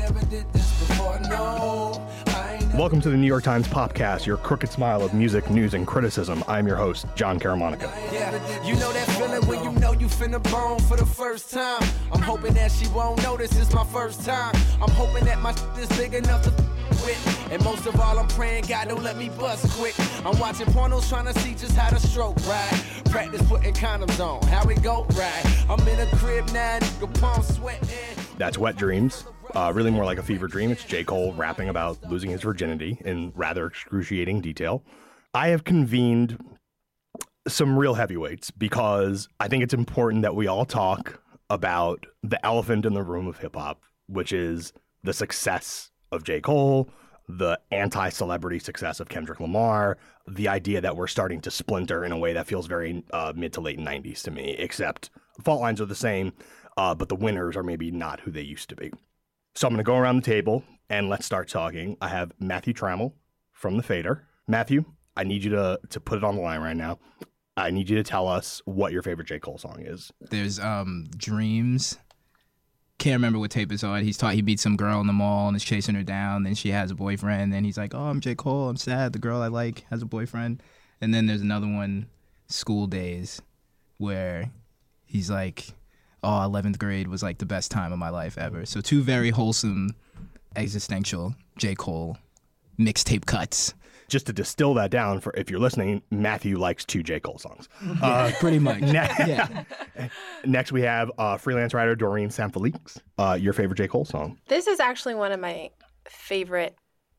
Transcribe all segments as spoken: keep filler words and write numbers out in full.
never did this before, no. Welcome to the New York Times Popcast, your crooked smile of music, news, and criticism. I'm your host, John Caramonica. Yeah, you know that feeling when you know you finna bone for the first time. I'm hoping that she won't notice it's my first time. I'm hoping that my shit is big enough to with. And most of all, I'm praying God don't let me bust quick. I'm watching pornos trying to see just how to stroke right. Practice putting condoms on, how it go right. I'm in a crib now, nigga, palm sweating. That's Wet Dreams. Uh, really more like a fever dream. It's J. Cole rapping about losing his virginity in rather excruciating detail. I have convened some real heavyweights because I think it's important that we all talk about the elephant in the room of hip hop, which is the success of J. Cole, the anti-celebrity success of Kendrick Lamar, the idea that we're starting to splinter in a way that feels very uh, mid to late nineties to me, except fault lines are the same, uh, but the winners are maybe not who they used to be. So I'm going to go around the table and let's start talking. I have Matthew Trammell from The Fader. Matthew, I need you to, to put it on the line right now. I need you to tell us what your favorite J. Cole song is. There's um, Dreams. Can't remember what tape it's on. He's taught he beats some girl in the mall and is chasing her down. Then she has a boyfriend. Then he's like, oh, I'm J. Cole. I'm sad. The girl I like has a boyfriend. And then there's another one, School Days, where he's like, oh, eleventh grade was like the best time of my life ever. So two very wholesome, existential J. Cole mixtape cuts. Just to distill that down, for if you're listening, Matthew likes two J. Cole songs. Yeah, uh, pretty much. Ne- yeah. Next, we have uh, freelance writer Doreen Saint-Felix. Uh, your favorite J. Cole song? This is actually one of my favorite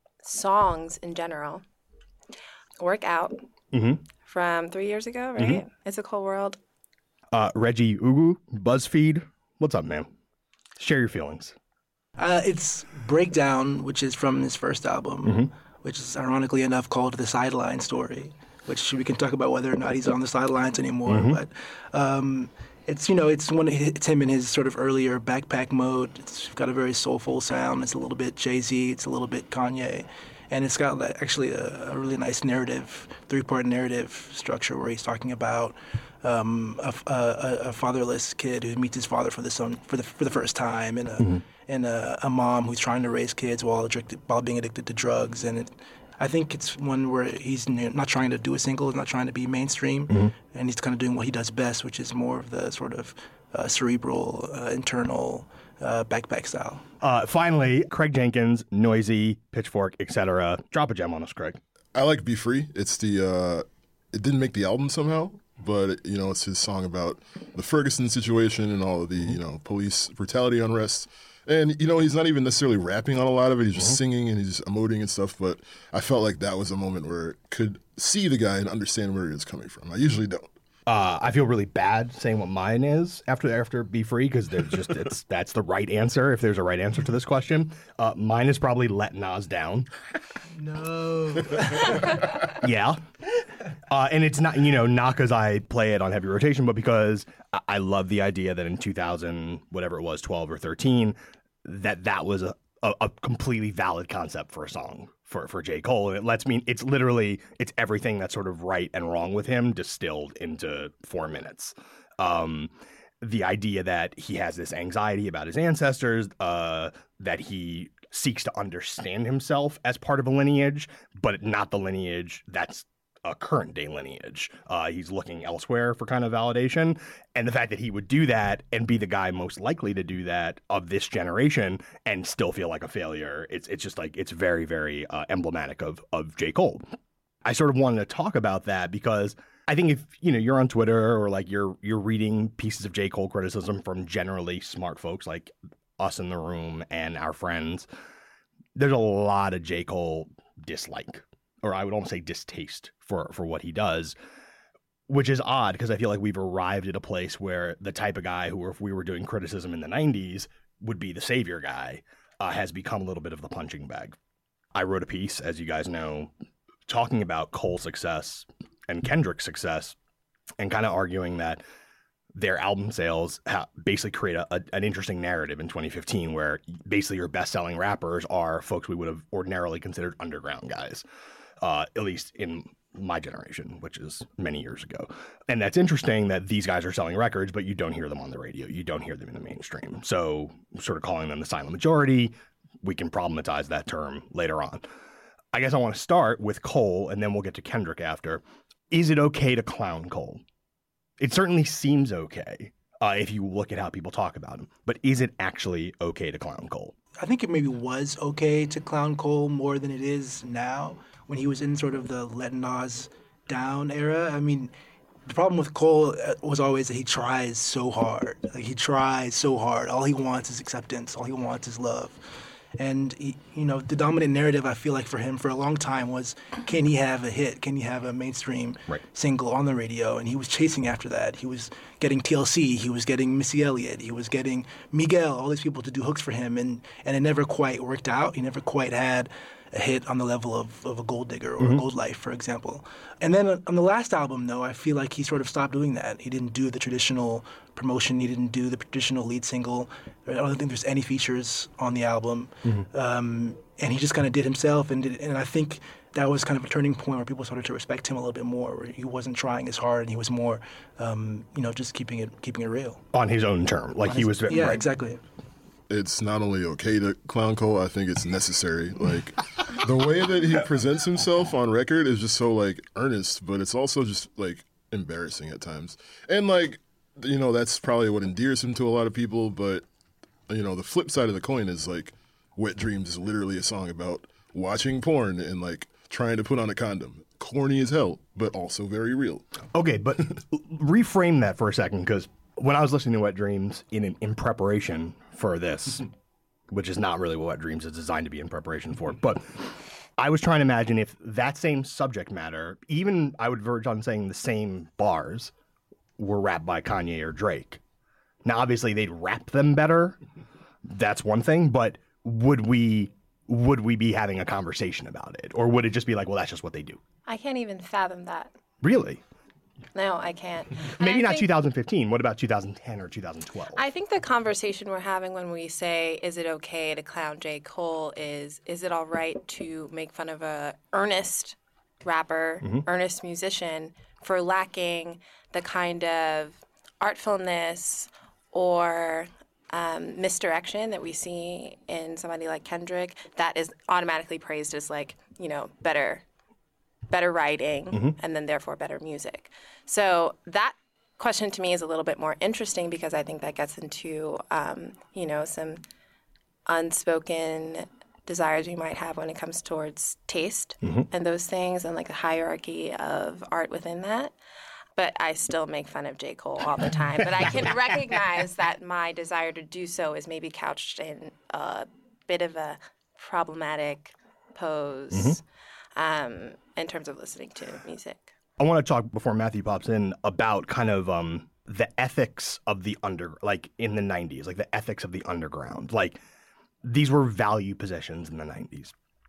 songs in general. Work Out mm-hmm. from three years ago, right? Mm-hmm. It's a Cold World. Uh, Reggie Ugu, BuzzFeed. What's up, man? Share your feelings. Uh, it's Breakdown, which is from his first album, mm-hmm. which is ironically enough called The Sideline Story, which we can talk about whether or not he's on the sidelines anymore. Mm-hmm. But um, it's, you know, it's one. It's him in his sort of earlier Backpack Mode. It's got a very soulful sound. It's a little bit Jay-Z. It's a little bit Kanye. And it's got actually a, a really nice narrative, three-part narrative structure where he's talking about um, a, a, a fatherless kid who meets his father for the son, for the for the first time, and a mm-hmm. and a, a mom who's trying to raise kids while addicted, while being addicted to drugs. And it, I think it's one where he's not trying to do a single, he's not trying to be mainstream, mm-hmm. and he's kind of doing what he does best, which is more of the sort of uh, cerebral, uh, internal. Uh, backpack style. Uh, finally, Craig Jenkins, Noisy, Pitchfork, et cetera. Drop a gem on us, Craig. I like Be Free. It's the, uh, it didn't make the album somehow, but, you know, it's his song about the Ferguson situation and all of the, you know, police brutality unrest. And, you know, he's not even necessarily rapping on a lot of it. He's just mm-hmm. singing and he's emoting and stuff. But I felt like that was a moment where I could see the guy and understand where he was coming from. I usually don't. Uh, I feel really bad saying what mine is after after Be Free because there's just it's that's the right answer if there's a right answer to this question. Uh, mine is probably Let Nas Down. No. Yeah. Uh, and it's not, you know, not because I play it on heavy rotation, but because I, I love the idea that in two thousand, whatever it was, twelve or thirteen, that that was a, a, a completely valid concept for a song. For, for J. Cole, and it lets me, it's literally, it's everything that's sort of right and wrong with him distilled into four minutes. Um, the idea that he has this anxiety about his ancestors, uh, that he seeks to understand himself as part of a lineage, but not the lineage that's a current day lineage. Uh, he's looking elsewhere for kind of validation. And the fact that he would do that and be the guy most likely to do that of this generation and still feel like a failure, it's it's just like, it's very, very uh, emblematic of of J. Cole. I sort of wanted to talk about that because I think if, you know, you're on Twitter or like you're you're reading pieces of J. Cole criticism from generally smart folks like us in the room and our friends, there's a lot of J. Cole dislike, or I would almost say distaste for, for what he does, which is odd because I feel like we've arrived at a place where the type of guy who, if we were doing criticism in the nineties, would be the savior guy, uh, has become a little bit of the punching bag. I wrote a piece, as you guys know, talking about Cole's success and Kendrick's success and kind of arguing that their album sales ha- basically create a, a, an interesting narrative in twenty fifteen where basically your best-selling rappers are folks we would have ordinarily considered underground guys, uh, at least in my generation, which is many years ago. And that's interesting that these guys are selling records, but you don't hear them on the radio. You don't hear them in the mainstream. So sort of calling them the silent majority, we can problematize that term later on. I guess I want to start with Cole, and then we'll get to Kendrick after. Is it okay to clown Cole? It certainly seems okay uh, if you look at how people talk about him. But is it actually okay to clown Cole? I think it maybe was okay to clown Cole more than it is now when he was in sort of the Let Nas Down era. I mean, the problem with Cole was always that he tries so hard. Like, he tries so hard. All he wants is acceptance. All he wants is love. And, he, you know, the dominant narrative, I feel like, for him for a long time was, can he have a hit? Can he have a mainstream right. single on the radio? And he was chasing after that. He was getting T L C. He was getting Missy Elliott. He was getting Miguel, all these people to do hooks for him. And, and it never quite worked out. He never quite had a hit on the level of, of a Gold Digger or mm-hmm. a Gold Life, for example. And then on the last album, though, I feel like he sort of stopped doing that. He didn't do the traditional promotion. He didn't do the traditional lead single. I don't think there's any features on the album. Mm-hmm. Um, and he just kind of did himself. And, did, and I think that was kind of a turning point where people started to respect him a little bit more, where he wasn't trying as hard and he was more, um, you know, just keeping it keeping it real. On his own term. Like on he his, was... Yeah, right. exactly. It's not only okay to clown Cole, I think it's necessary. Like, the way that he presents himself on record is just so, like, earnest, but it's also just, like, embarrassing at times. And, like, you know, that's probably what endears him to a lot of people, but, you know, the flip side of the coin is, like, Wet Dreams is literally a song about watching porn and, like, trying to put on a condom. Corny as hell, but also very real. Okay, but reframe that for a second, because when I was listening to Wet Dreams in in preparation for this, which is not really what Wet Dreams is designed to be in preparation for, but I was trying to imagine if that same subject matter, even I would verge on saying the same bars, were rapped by Kanye or Drake. Now, obviously, they'd rap them better. That's one thing, but would we would we be having a conversation about it? Or would it just be like, well, that's just what they do? I can't even fathom that. Really? No, I can't. Maybe I not think, two thousand fifteen. What about two thousand ten or two thousand twelve? I think the conversation we're having when we say, is it okay to clown J. Cole, is, is it all right to make fun of a earnest rapper, mm-hmm. earnest musician for lacking the kind of artfulness or um, misdirection that we see in somebody like Kendrick that is automatically praised as, like, you know, better better writing, mm-hmm. and then therefore better music. So that question to me is a little bit more interesting because I think that gets into, um, you know, some unspoken desires we might have when it comes towards taste mm-hmm. and those things and like the hierarchy of art within that. But I still make fun of J. Cole all the time. But I can recognize that my desire to do so is maybe couched in a bit of a problematic pose. Mm-hmm. Um, in terms of listening to music. I want to talk, before Matthew pops in, about kind of um, the ethics of the under, like in the nineties, like the ethics of the underground. Like, these were value possessions in the nineties.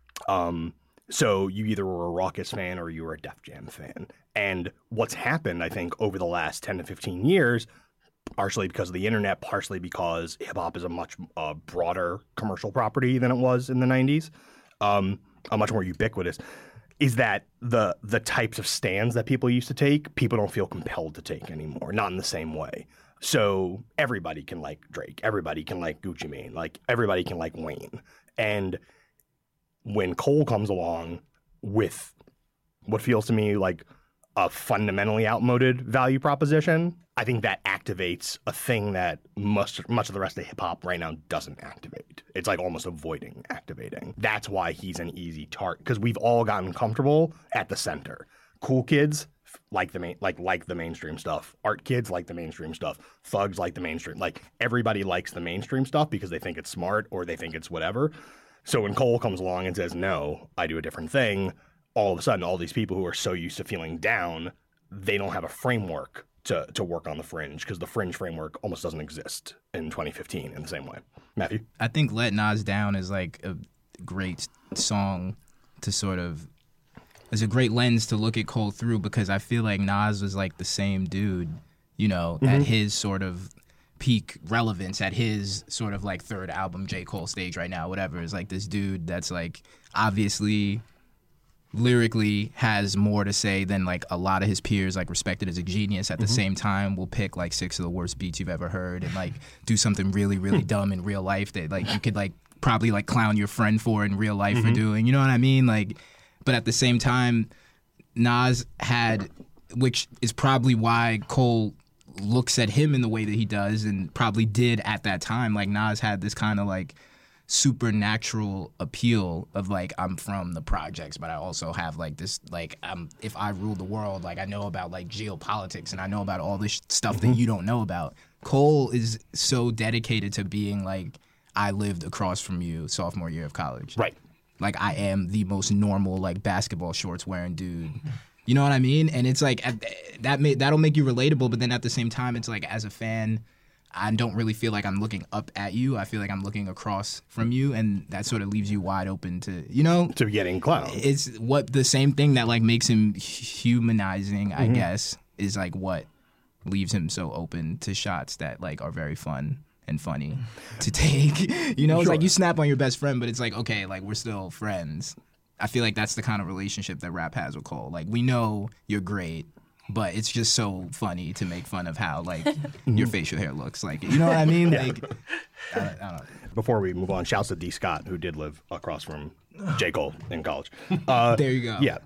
Um, so you either were a Rawkus fan or you were a Def Jam fan. And what's happened, I think, over the last ten to fifteen years, partially because of the internet, partially because hip-hop is a much uh, broader commercial property than it was in the nineties, um, a much more ubiquitous, is that the the types of stands that people used to take, people don't feel compelled to take anymore, not in the same way. So everybody can like Drake, everybody can like Gucci Mane, like everybody can like Wayne. And when Cole comes along with what feels to me like a fundamentally outmoded value proposition, I think that activates a thing that much, much of the rest of hip hop right now doesn't activate. It's like almost avoiding activating. That's why he's an easy target, because we've all gotten comfortable at the center. Cool kids like the main, like like the mainstream stuff. Art kids like the mainstream stuff. Thugs like the mainstream. Like, everybody likes the mainstream stuff because they think it's smart or they think it's whatever. So when Cole comes along and says, no, I do a different thing, all of a sudden, all these people who are so used to feeling down, they don't have a framework to, to work on the fringe, because the fringe framework almost doesn't exist in twenty fifteen in the same way. Matthew? I think Let Nas Down is like a great song to sort of, it's a great lens to look at Cole through, because I feel like Nas was like the same dude, you know, mm-hmm. at his sort of peak relevance, at his sort of like third album, J. Cole stage right now, whatever. Is like this dude that's like obviously lyrically has more to say than like a lot of his peers, like respected as a genius. At the mm-hmm. same time, will pick like six of the worst beats you've ever heard and like do something really, really dumb in real life that like you could like probably like clown your friend for in real life Mm-hmm. for doing. You know what I mean? Like, but at the same time, Nas had, which is probably why Cole looks at him in the way that he does, and probably did at that time. Like Nas had this kind of like supernatural appeal of like, I'm from the projects, but I also have like this like, um if I rule the world, like I know about like geopolitics and I know about all this stuff Mm-hmm. that you don't know about. Cole is so dedicated to being like, I lived across from you sophomore year of college. Right. Like I am the most normal like basketball shorts wearing dude. You know what I mean? And it's like that may, that'll make you relatable, but then at the same time, it's like as a fan, I don't really feel like I'm looking up at you. I feel like I'm looking across from you, and that sort of leaves you wide open to, you know, To getting clowned. it's what the same thing that like makes him humanizing, I guess, is like what leaves him so open to shots that like are very fun and funny to take. You know, it's like you snap on your best friend, but it's like, okay, like we're still friends. I feel like that's the kind of relationship that rap has with Cole. Like we know you're great, but it's just so funny to make fun of how like your facial hair looks. Like, you know what I mean? Like, I, I don't know. Before we move on, shouts to D. Scott, who did live across from J. Cole in college. Uh, There you go. Yeah.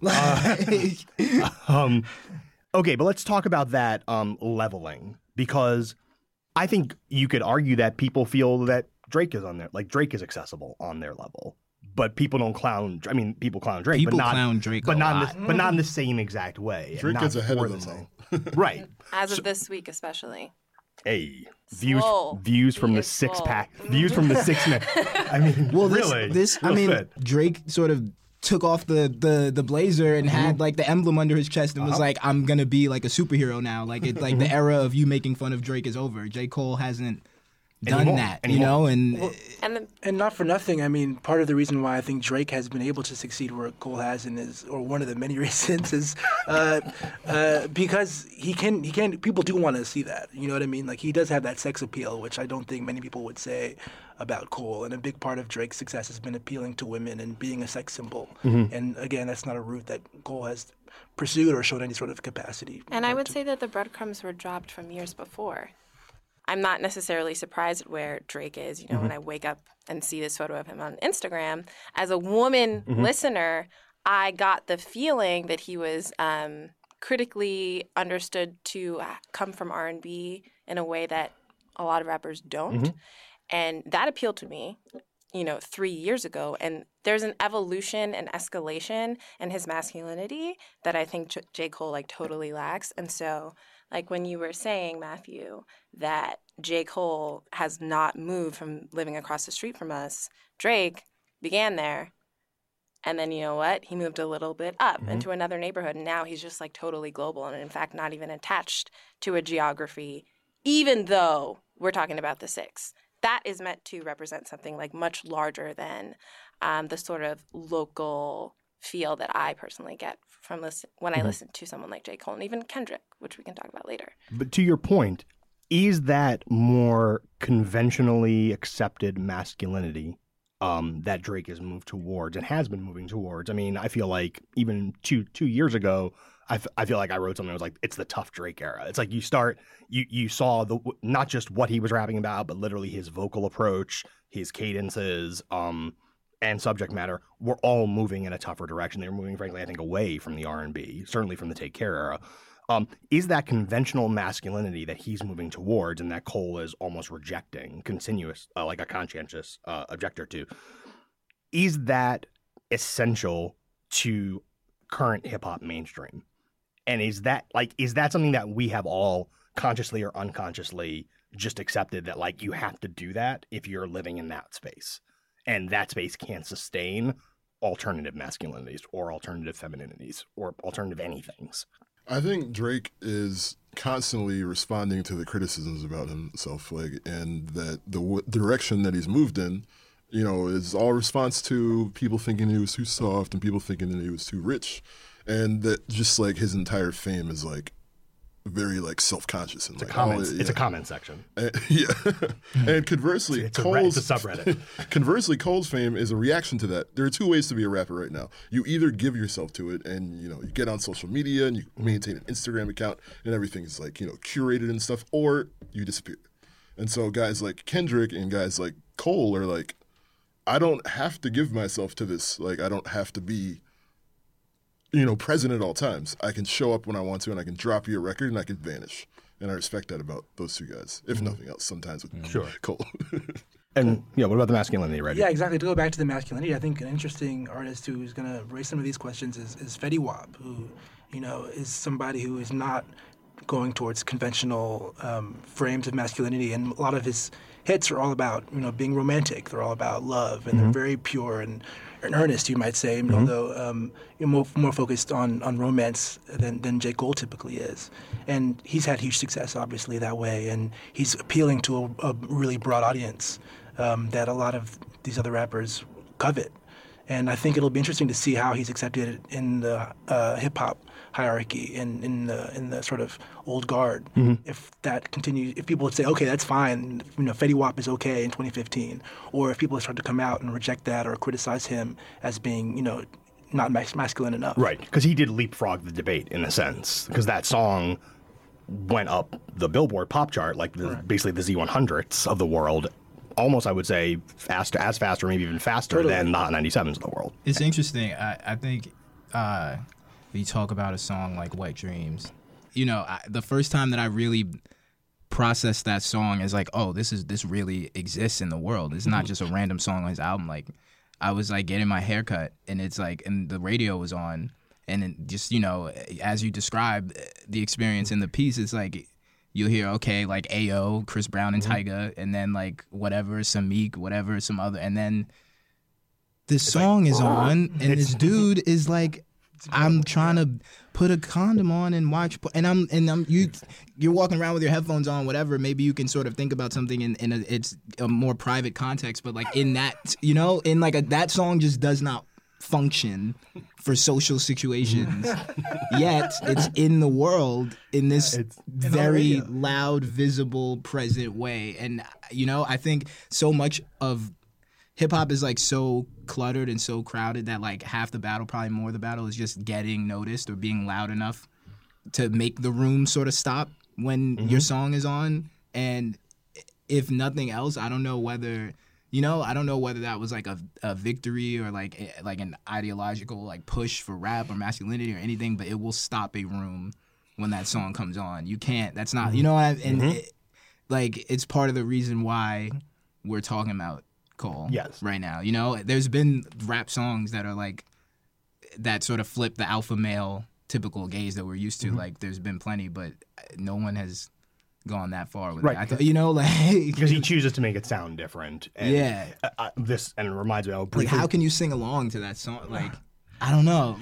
Uh, um, okay, but let's talk about that um, leveling, because I think you could argue that people feel that Drake is on there, like Drake is accessible on their level. But people don't clown. I mean, people clown Drake, People but not clown Drake but a not lot. In the, but not in the same exact way. and Drake not gets ahead for of the them, same. Right. As of this week, especially. Hey, views Swole. views from He the is six swole. pack. Views from the six man. I mean, Well, this, really. this I well mean, said. Drake sort of took off the, the, the blazer and had like the emblem under his chest and was like, I'm gonna be like a superhero now. Like it, like the era of you making fun of Drake is over. J. Cole hasn't done Anymore. that, you Anymore. know, and And the, And not for nothing, I mean, part of the reason why I think Drake has been able to succeed where Cole hasn't is, or one of the many reasons is, uh, uh, because he can, he can. People do want to see that. You know what I mean? Like he does have that sex appeal, which I don't think many people would say about Cole. And a big part of Drake's success has been appealing to women and being a sex symbol. And again, that's not a route that Cole has pursued or shown any sort of capacity. and I would say that the breadcrumbs were dropped from years before. I'm not necessarily surprised at where Drake is. You know, when I wake up and see this photo of him on Instagram, as a woman listener, I got the feeling that he was um, critically understood to come from R and B in a way that a lot of rappers don't. And that appealed to me, you know, three years ago. And there's an evolution and escalation in his masculinity that I think J. J. Cole, like, totally lacks. And so, like, when you were saying, Matthew, that J. Cole has not moved from living across the street from us, Drake began there. And then, you know what? He moved a little bit up into another neighborhood. And now he's just, like, totally global and, in fact, not even attached to a geography, even though we're talking about the six. That is meant to represent something, like, much larger than um, the sort of local feel that I personally get from listen- when I listen to someone like J. Cole and even Kendrick, which we can talk about later. But to your point, is that more conventionally accepted masculinity um, that Drake has moved towards and has been moving towards? I mean, I feel like even two two years ago, I, f- I feel like I wrote something that was like, it's the tough Drake era. It's like you start, you you saw the not just what he was rapping about, but literally his vocal approach, his cadences, um, and subject matter were all moving in a tougher direction. They were moving, frankly, I think, away from the R and B, certainly from the Take Care era. Um, is that conventional masculinity that he's moving towards and that Cole is almost rejecting, continuous, uh, like a conscientious uh, objector to, is that essential to current hip hop mainstream? And is that like is that something that we have all consciously or unconsciously just accepted that like you have to do that if you're living in that space, and that space can't sustain alternative masculinities or alternative femininities or alternative anythings? I think Drake is constantly responding to the criticisms about himself, like, and that the w- direction that he's moved in, you know, is all response to people thinking he was too soft and people thinking that he was too rich, and that just like his entire fame is like very like self-conscious and It's a like comment. all- It's yeah. a comment section. And, yeah, and conversely, It's a re- Cole's it's a subreddit. conversely, Cole's fame is a reaction to that. There are two ways to be a rapper right now. You either give yourself to it, and you know you get on social media and you maintain an Instagram account, and everything's like you know curated and stuff, or you disappear. And so guys like Kendrick and guys like Cole are like, I don't have to give myself to this. Like, I don't have to be, you know, present at all times. I can show up when I want to, and I can drop you a record, and I can vanish. And I respect that about those two guys, if mm-hmm. nothing else, sometimes with sure. Cole. And, yeah, what about the masculinity, right? Yeah, exactly. To go back to the masculinity, I think an interesting artist who's going to raise some of these questions is, is Fetty Wap, who, you know, is somebody who is not going towards conventional um, frames of masculinity. And a lot of his hits are all about, you know, being romantic. They're all about love, and mm-hmm. they're very pure and, and earnest, you might say, mm-hmm. although um, you're more, more focused on, on romance than, than J. Cole typically is. And he's had huge success, obviously, that way. And he's appealing to a, a really broad audience um, that a lot of these other rappers covet. And I think it'll be interesting to see how he's accepted in the uh, hip-hop hierarchy, in, in the in the sort of old guard. Mm-hmm. If that continues, if people would say, okay, that's fine, you know, Fetty Wap is okay in twenty fifteen, or if people start to come out and reject that or criticize him as being, you know, not mas- masculine enough. Right, because he did leapfrog the debate in a sense, because that song went up the Billboard pop chart, like the, right. basically the Z one hundreds of the world, almost, I would say, fast, as fast or maybe even faster totally. than the Hot ninety-sevens of the world. It's interesting. I, I think uh, we talk about a song like Wet Dreams. You know, I, the first time that I really processed that song is like, oh, this is this really exists in the world. It's not just a random song on his album. Like, I was like getting my hair cut, and it's like, and the radio was on, and it just, you know, as you described the experience in the piece, it's like, you'll hear, okay, like A O, Chris Brown and mm-hmm. Tyga, and then like whatever, some Meek, whatever, some other, and then this it's song like, is on, and this dude is like, I'm trying to put a condom on and watch, and I'm and I'm you, you're walking around with your headphones on, whatever. Maybe you can sort of think about something in in a, it's a more private context, but like in that, you know, in like a, that song just does not function for social situations. Yet it's in the world in this it's very loud, visible, present way. And you know, I think so much of hip hop is like so cluttered and so crowded that like half the battle, probably more of the battle, is just getting noticed or being loud enough to make the room sort of stop when mm-hmm. your song is on. And if nothing else, I don't know whether You know, I don't know whether that was like a, a victory or like like an ideological like push for rap or masculinity or anything, but it will stop a room when that song comes on. You can't. That's not. You know what I, and mm-hmm. it, like it's part of the reason why we're talking about Cole yes. right now. You know, there's been rap songs that are like that sort of flip the alpha male typical gaze that we're used to. Mm-hmm. Like there's been plenty, but no one has gone that far with right. it. I th- you know, like because he chooses to make it sound different. And yeah, uh, uh, this and it reminds me. Like, how can you sing along to that song? Like, I don't know.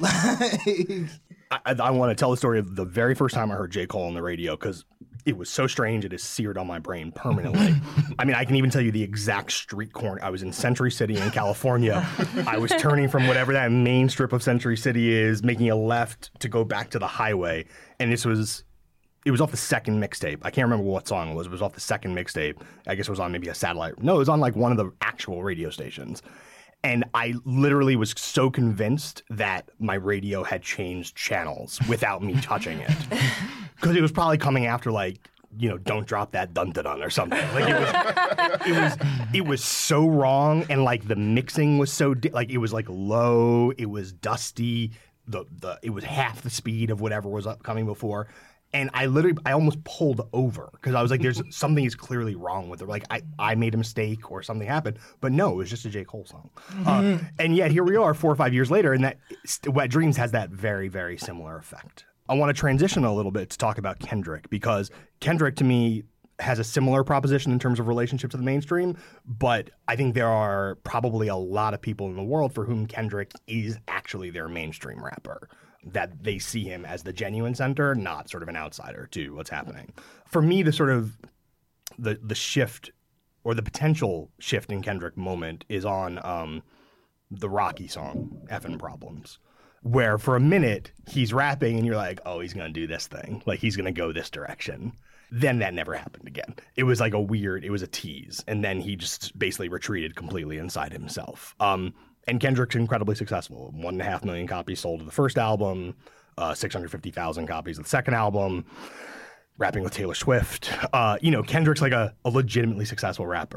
I, I, I want to tell the story of the very first time I heard J. Cole on the radio because it was so strange. It is seared on my brain permanently. I mean, I can even tell you the exact street corner. I was in Century City in California. I was turning from whatever that main strip of Century City is, making a left to go back to the highway, and this was. It was off the second mixtape. I can't remember what song it was. It was off the second mixtape. I guess it was on maybe a satellite. No, it was on like one of the actual radio stations. And I literally was so convinced that my radio had changed channels without me touching it. Because it was probably coming after like, you know, Don't Drop That Dun Dun Dun or something. Like it was, it was, it was so wrong. And like the mixing was so, di- like it was like low. It was dusty. The, the, it was half the speed of whatever was upcoming before. And I literally, I almost pulled over because I was like, "There's something is clearly wrong with it. Like I, I made a mistake or something happened." But no, it was just a J. Cole song. Mm-hmm. Uh, and yet here we are, four or five years later, and that Wet Dreams has that very, very similar effect. I want to transition a little bit to talk about Kendrick because Kendrick, to me, has a similar proposition in terms of relationship to the mainstream. But I think there are probably a lot of people in the world for whom Kendrick is actually their mainstream rapper. That they see him as the genuine center, not sort of an outsider to what's happening. For me, the sort of the the shift or the potential shift in Kendrick moment is on um, the Rocky song, Effin' Problems, where for a minute he's rapping and you're like, oh, he's going to do this thing. Like he's going to go this direction. Then that never happened again. It was like a weird, it was a tease. And then he just basically retreated completely inside himself. Um, And Kendrick's incredibly successful. One and a half million copies sold of the first album, uh, six hundred fifty thousand copies of the second album, rapping with Taylor Swift. Uh, you know, Kendrick's like a, a legitimately successful rapper.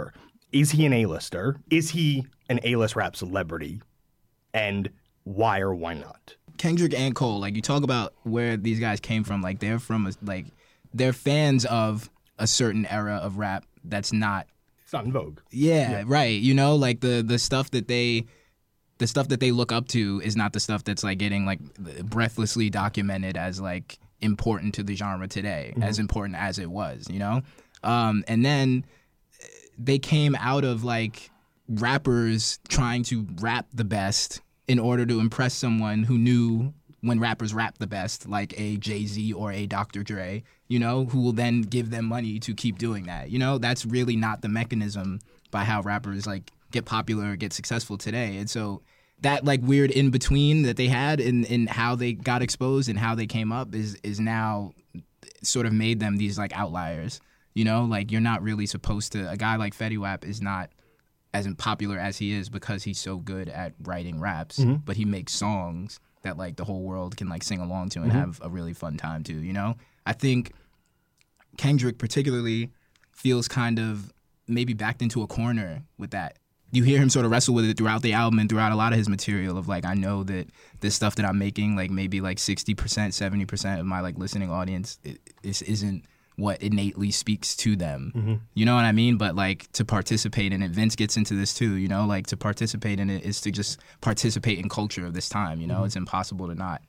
is he an A-lister? Is he an A-list rap celebrity? And why or why not? Kendrick and Cole, like you talk about where these guys came from, like they're from, a, like they're fans of a certain era of rap that's not. It's not in vogue. Yeah, Yeah. right. You know, like the the stuff that they, the stuff that they look up to is not the stuff that's like getting like breathlessly documented as like important to the genre today, mm-hmm. as important as it was. You know, um, and then they came out of like rappers trying to rap the best in order to impress someone who knew when rappers rap the best, like a Jay-Z or a Doctor Dre, you know, who will then give them money to keep doing that. You know, that's really not the mechanism by how rappers like get popular or get successful today. And so that like weird in between that they had in, in how they got exposed and how they came up is is now sort of made them these like outliers. You know, like you're not really supposed to, a guy like Fetty Wap is not as popular as he is because he's so good at writing raps, mm-hmm. but he makes songs that like the whole world can like sing along to and mm-hmm. have a really fun time to, you know? I think Kendrick particularly feels kind of maybe backed into a corner with that. You hear him sort of wrestle with it throughout the album and throughout a lot of his material of like, I know that this stuff that I'm making, like maybe like sixty percent, seventy percent of my like listening audience, it, this isn't what innately speaks to them. Mm-hmm. You know what I mean? But like to participate in it, Vince gets into this too, you know, like to participate in it is to just participate in culture of this time, you know? Mm-hmm. It's impossible to not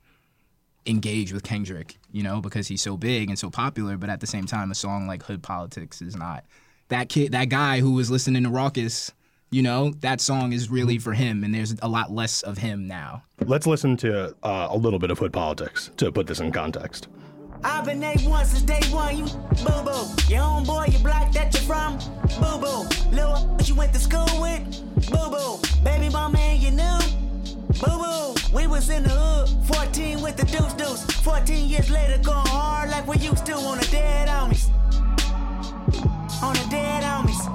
engage with Kendrick, you know, because he's so big and so popular, but at the same time, a song like Hood Politics is not. That kid, that guy who was listening to Rawkus, you know, that song is really for him, and there's a lot less of him now. Let's listen to uh, a little bit of Hood Politics to put this in context. I've been A one since day one, you boo-boo. Your own boy, you block that you're from, boo-boo. Lil' you went to school with, boo-boo. Baby mama and you knew, boo-boo. We was in the hood, fourteen with the deuce-deuce. fourteen years later, going hard like we used to on the dead homies. On the dead homies.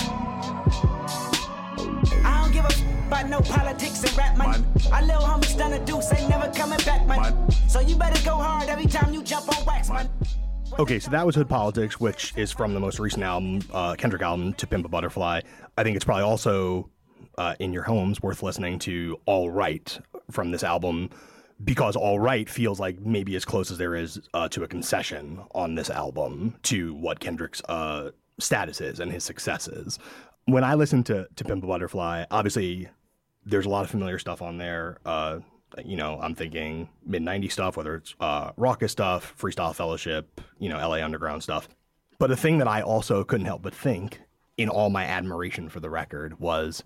I don't give a f- about no politics and rap, man. Our little homies done a deuce, ain't never coming back, man. So you better go hard every time you jump on wax, man. Okay, so that was Hood Politics, which is from the most recent album, uh, Kendrick album, To Pimp a Butterfly. I think it's probably also, uh, in your homes, worth listening to All Right from this album, because All Right feels like maybe as close as there is uh, to a concession on this album to what Kendrick's uh, status is and his successes. When I listen to, to Pimp a Butterfly, obviously there's a lot of familiar stuff on there. Uh, you know, I'm thinking mid nineties stuff, whether it's uh, Rawkus stuff, Freestyle Fellowship, you know, L A Underground stuff. But a thing that I also couldn't help but think, in all my admiration for the record, was,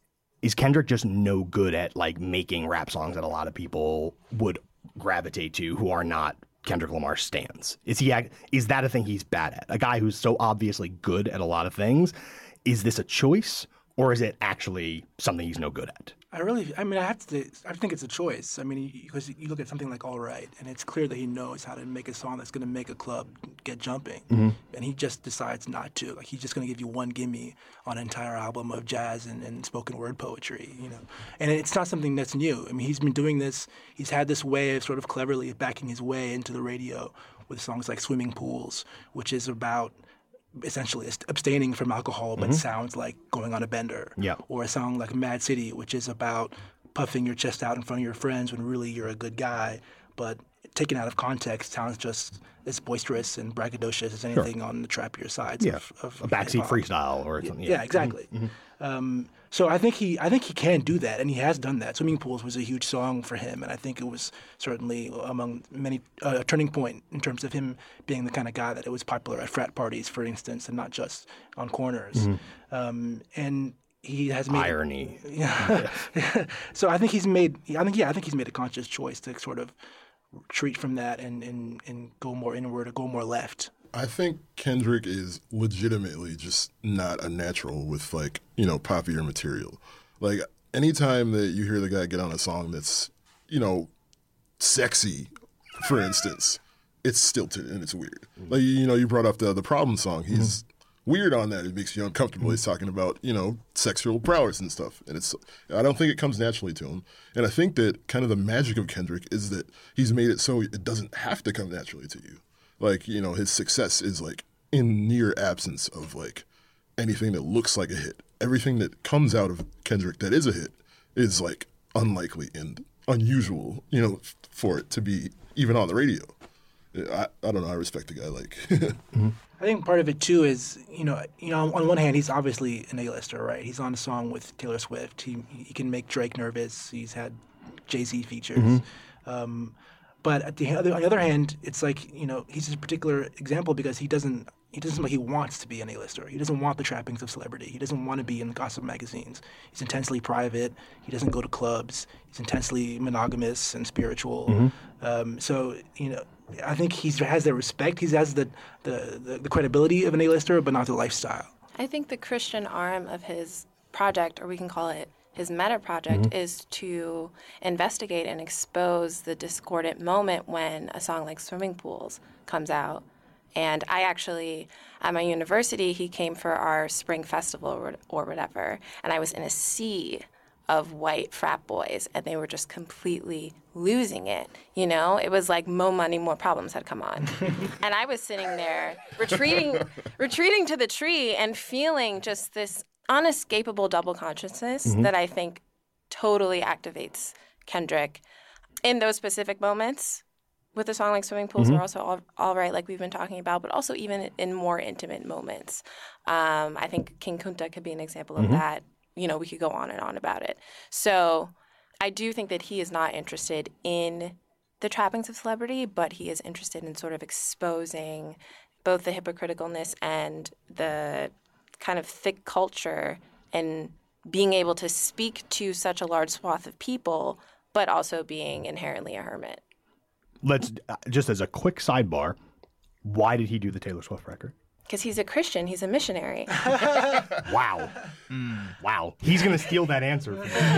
is Kendrick just no good at, like, making rap songs that a lot of people would gravitate to who are not Kendrick Lamar stans? Is he? Is that a thing he's bad at? A guy who's so obviously good at a lot of things. Is this a choice, or is it actually something he's no good at? I really, I mean, I have to, I think it's a choice. I mean, because you look at something like All Right, and it's clear that he knows how to make a song that's going to make a club get jumping, mm-hmm. and he just decides not to. Like, he's just going to give you one gimme on an entire album of jazz and, and spoken word poetry, you know. And it's not something that's new. I mean, he's been doing this, he's had this way of sort of cleverly backing his way into the radio with songs like Swimming Pools, which is about essentially abstaining from alcohol, but mm-hmm. sounds like going on a bender. Yeah. Or a song like Mad City, which is about puffing your chest out in front of your friends when really you're a good guy, but taken out of context sounds just as boisterous and braggadocious as anything sure. on the trappier sides yeah. of, of a backseat hip-hop. freestyle or something. Yeah, yeah exactly. Mm-hmm. Um, so I think he, I think he can do that, and he has done that. Swimming Pools was a huge song for him, and I think it was certainly among many uh, a turning point in terms of him being the kind of guy that it was popular at frat parties, for instance, and not just on corners. Mm-hmm. Um, and he has made irony. Yeah. So I think he's made. I think yeah, I think he's made a conscious choice to sort of retreat from that and and, and go more inward or go more left. I think Kendrick is legitimately just not a natural with, like, you know, popular material. Like, anytime that you hear the guy get on a song that's, you know, sexy, for instance, it's stilted and it's weird. Mm-hmm. Like, you know, you brought up the the Problem song. He's mm-hmm. weird on that. It makes you uncomfortable. Mm-hmm. He's talking about, you know, sexual prowess and stuff. And it's, I don't think it comes naturally to him. And I think that kind of the magic of Kendrick is that he's made it so it doesn't have to come naturally to you. Like, you know, his success is, like, in near absence of, like, anything that looks like a hit. everything that comes out of Kendrick that is a hit is like unlikely and unusual, you know, for it to be even on the radio. I, I don't know. I respect the guy. Like, mm-hmm. I think part of it too is, you know, you know, on one hand, he's obviously an A-lister, right? He's on a song with Taylor Swift. He he can make Drake nervous. He's had Jay-Z features. Mm-hmm. Um, but at the other, on the other hand, it's like, you know, he's a particular example because he doesn't he doesn't like he wants to be an A-lister. He doesn't want the trappings of celebrity. He doesn't want to be in gossip magazines. He's intensely private. He doesn't go to clubs. He's intensely monogamous and spiritual. Mm-hmm. Um, so, you know, I think he has the respect. He has the, the, the, the credibility of an A-lister, but not the lifestyle. I think the Christian arm of his project, or we can call it his meta project, mm-hmm. is to investigate and expose the discordant moment when a song like Swimming Pools comes out. And I actually, at my university, he came for our spring festival or, or whatever, and I was in a sea of white frat boys, and they were just completely losing it. You know, it was like Mo Money, More Problems had come on. And I was sitting there retreating retreating to the tree and feeling just this unescapable double consciousness mm-hmm. that I think totally activates Kendrick in those specific moments. With a song like Swimming Pools mm-hmm. are also all, all right, like we've been talking about, but also even in more intimate moments. Um, I think King Kunta could be an example of mm-hmm. that. You know, we could go on and on about it. So I do think that he is not interested in the trappings of celebrity, but he is interested in sort of exposing both the hypocriticalness and the kind of thick culture and being able to speak to such a large swath of people, but also being inherently a hermit. Let's, just as a quick sidebar, why did he do the Taylor Swift record? Because he's a Christian. He's a missionary. Wow. Mm. Wow. He's going to steal that answer.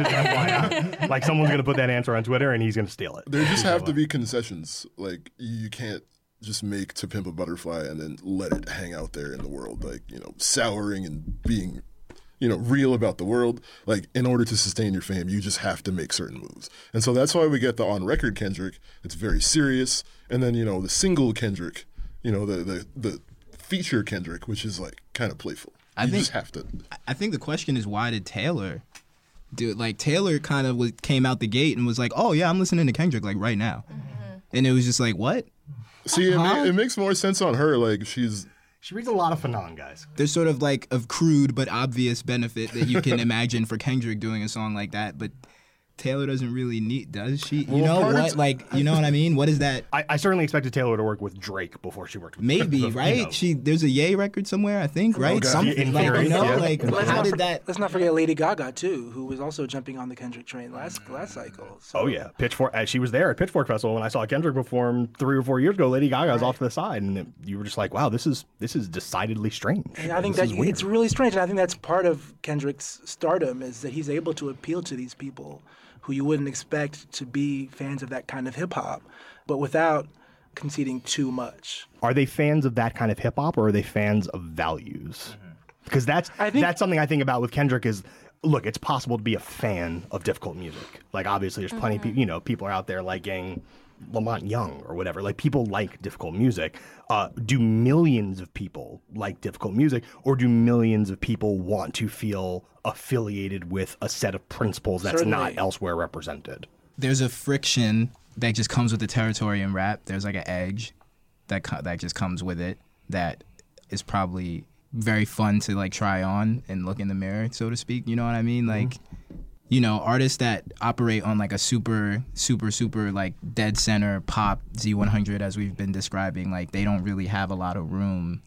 Like, someone's going to put that answer on Twitter, and he's going to steal it. There just have to be concessions. Like, you can't just make To Pimp a Butterfly and then let it hang out there in the world. Like, you know, souring and being, you know, real about the world. Like, in order to sustain your fame, you just have to make certain moves. And so that's why we get the on-record Kendrick. It's very serious. And then, you know, the single Kendrick, you know, the the the... feature Kendrick, which is like kind of playful. You I think, just have to. I think the question is, why did Taylor do it? Like, Taylor kind of was, came out the gate and was like, oh yeah, I'm listening to Kendrick like right now. Mm-hmm. And it was just like, what? See, uh-huh. it, ma- it makes more sense on her. Like, she's. She reads a lot of Fanon, guys. There's sort of like a crude but obvious benefit that you can imagine for Kendrick doing a song like that, but Taylor doesn't really need, does she? You well, know what? Like, you know what I mean? What is that? I, I certainly expected Taylor to work with Drake before she worked with Maybe, Drake. right? You know. She there's a Ye record somewhere, I think, right? Okay. Something like, theory, you know, yeah. like Let's how did for, that? Let's not forget Lady Gaga too, who was also jumping on the Kendrick train last last cycle. So. Oh yeah, Pitchfork. Uh, she was there at Pitchfork Festival when I saw Kendrick perform three or four years ago. Lady Gaga was right. off to the side, and it, you were just like, "Wow, this is this is decidedly strange." And I think this that it's really strange, and I think that's part of Kendrick's stardom is that he's able to appeal to these people who you wouldn't expect to be fans of that kind of hip-hop, but without conceding too much. Are they fans of that kind of hip-hop, or are they fans of values? Because that's think, that's something I think about with Kendrick is, look, it's possible to be a fan of difficult music. Like, obviously, there's plenty mm-hmm. of people, you know, people are out there liking Lamont Young or whatever. Like, people like difficult music. Uh, do millions of people like difficult music, or do millions of people want to feel affiliated with a set of principles that's Certainly. not elsewhere represented? There's a friction that just comes with the territory in rap. There's like an edge that co- that just comes with it that is probably very fun to like try on and look in the mirror, so to speak. You know what I mean? Like, mm-hmm. you know, artists that operate on like a super, super, super like dead center pop Z one hundred, as we've been describing, like they don't really have a lot of room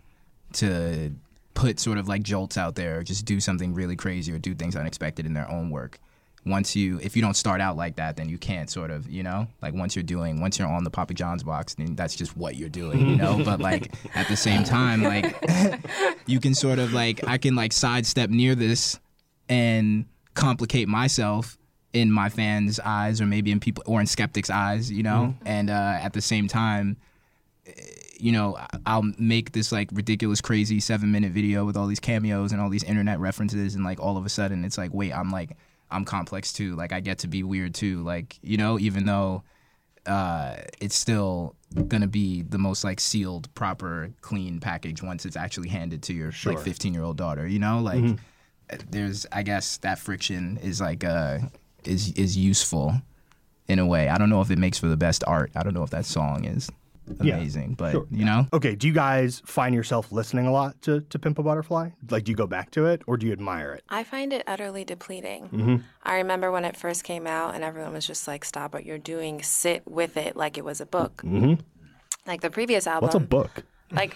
to put sort of like jolts out there or just do something really crazy or do things unexpected in their own work. Once you, if you don't start out like that, then you can't sort of, you know, like once you're doing, once you're on the Papa John's box, then that's just what you're doing, you know? But like at the same time, like you can sort of like, I can like sidestep near this and complicate myself in my fans' eyes or maybe in people or in skeptics' eyes, you know? Mm-hmm. And uh, at the same time, you know, I'll make this like ridiculous, crazy seven minute video with all these cameos and all these internet references. And like all of a sudden it's like, wait, I'm like, I'm complex too. Like I get to be weird too. Like, you know, even though uh, it's still going to be the most like sealed, proper, clean package once it's actually handed to your sure. like fifteen year old daughter, you know, like, mm-hmm. there's I guess that friction is like uh is is useful in a way. I don't know if it makes for the best art. I don't know if that song is amazing, yeah, but sure. you know. Okay, do you guys find yourself listening a lot to, to Pimp a Butterfly? Like, do you go back to it, or do you admire it? I find it utterly depleting. Mm-hmm. I remember when it first came out and everyone was just like, stop what you're doing, sit with it like it was a book. Mm-hmm. Like the previous album. What's a book? Like,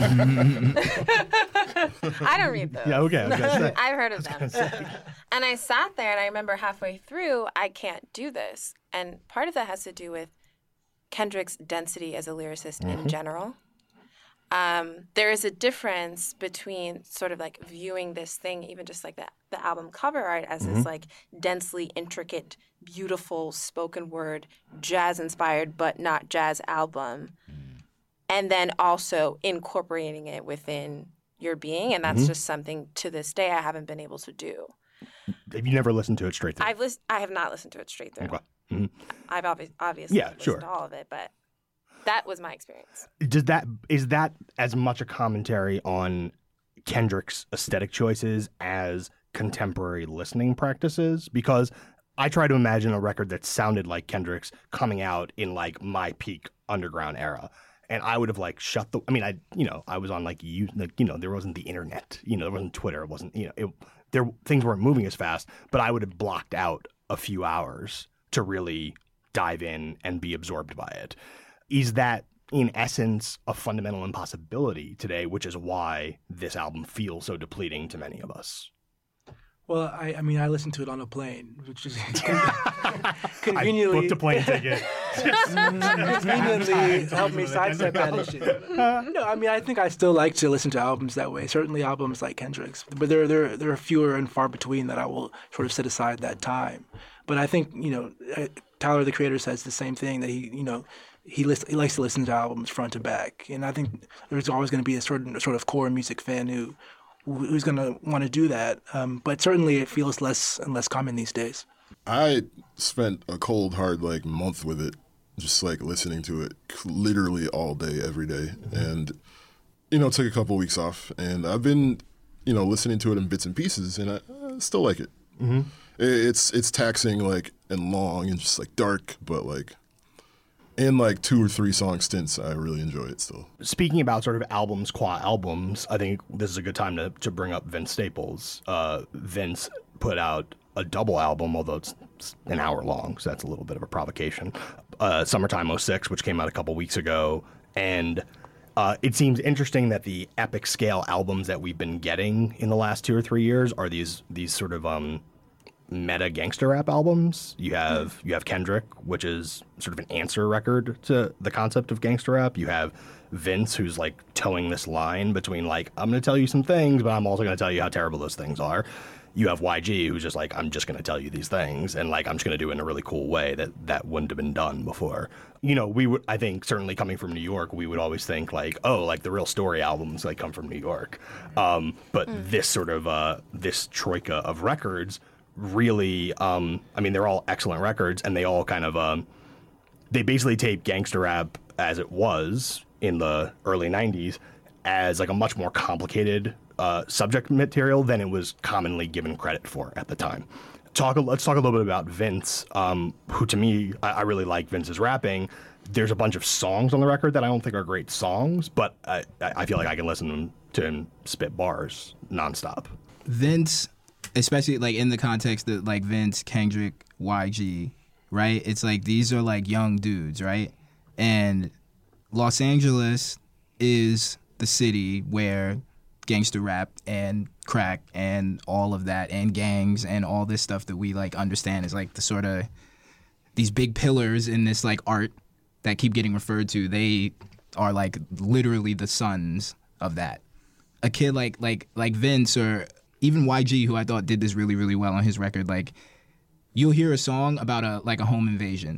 I don't read those. Yeah, okay. I was gonna say. I've heard of them. And I sat there and I remember halfway through, I can't do this. And part of that has to do with Kendrick's density as a lyricist mm-hmm. in general. Um, there is a difference between sort of like viewing this thing, even just like the, the album cover art, as mm-hmm. this like densely intricate, beautiful spoken word, jazz inspired, but not jazz album. And then also incorporating it within your being. And that's mm-hmm. just something to this day I haven't been able to do. Have you never listened to it straight through? I've list- I have not listened to it straight through. Okay. Mm-hmm. I've obvi- obviously yeah, listened sure. to all of it, but that was my experience. Does that is that as much a commentary on Kendrick's aesthetic choices as contemporary listening practices? Because I try to imagine a record that sounded like Kendrick's coming out in like my peak underground era. And I would have like shut the. I mean, I you know I was on like you like you know there wasn't the internet, you know there wasn't Twitter, it wasn't you know it, there things weren't moving as fast. But I would have blocked out a few hours to really dive in and be absorbed by it. Is that in essence a fundamental impossibility today, which is why this album feels so depleting to many of us? Well, I, I mean, I listened to it on a plane, which is conveniently I booked a plane ticket. conveniently helped me sidestep that issue. No, I mean, I think I still like to listen to albums that way. Certainly, albums like Kendrick's, but there, there, there are fewer and far between that I will sort of set aside that time. But I think you know, Tyler the Creator says the same thing, that he, you know, he, list, he likes to listen to albums front to back, and I think there's always going to be a certain sort of core music fan who. who's going to want to do that. Um, but certainly it feels less and less common these days. I spent a cold, hard, like, month with it, just, like, listening to it literally all day, every day. Mm-hmm. And, you know, took a couple weeks off. And I've been, you know, listening to it in bits and pieces, and I, I still like it. Mm-hmm. It's, it's taxing, like, and long and just, like, dark, but, like... in like two or three song stints, I really enjoy it still. Speaking about sort of albums, qua albums, I think this is a good time to, to bring up Vince Staples. Uh, Vince put out a double album, although it's an hour long, so that's a little bit of a provocation. Uh, Summertime oh six, which came out a couple weeks ago. And uh, it seems interesting that the epic scale albums that we've been getting in the last two or three years are these these sort of... um. meta gangster rap albums. You have you have Kendrick, which is sort of an answer record to the concept of gangster rap. You have Vince, who's like towing this line between like, I'm going to tell you some things, but I'm also going to tell you how terrible those things are. You have Y G, who's just like, I'm just going to tell you these things, and like I'm just going to do it in a really cool way that that wouldn't have been done before. You know, we would, I think, certainly coming from New York, we would always think like, oh, like the real story albums like come from New York. Um, but mm. this sort of uh, this troika of records. Really, um, I mean, they're all excellent records, and they all kind of, um, they basically tape gangster rap as it was in the early nineties as like a much more complicated uh, subject material than it was commonly given credit for at the time. Talk. Let's talk a little bit about Vince, um, who to me, I, I really like Vince's rapping. There's a bunch of songs on the record that I don't think are great songs, but I, I feel like I can listen to him spit bars nonstop. Vince... especially like in the context of like Vince, Kendrick, Y G, right? It's like these are like young dudes, right? And Los Angeles is the city where gangster rap and crack and all of that and gangs and all this stuff that we like understand is like the sort of these big pillars in this like art that keep getting referred to. They are like literally the sons of that. A kid like like like Vince or even Y G, who I thought did this really, really well on his record, like, you'll hear a song about a like a home invasion,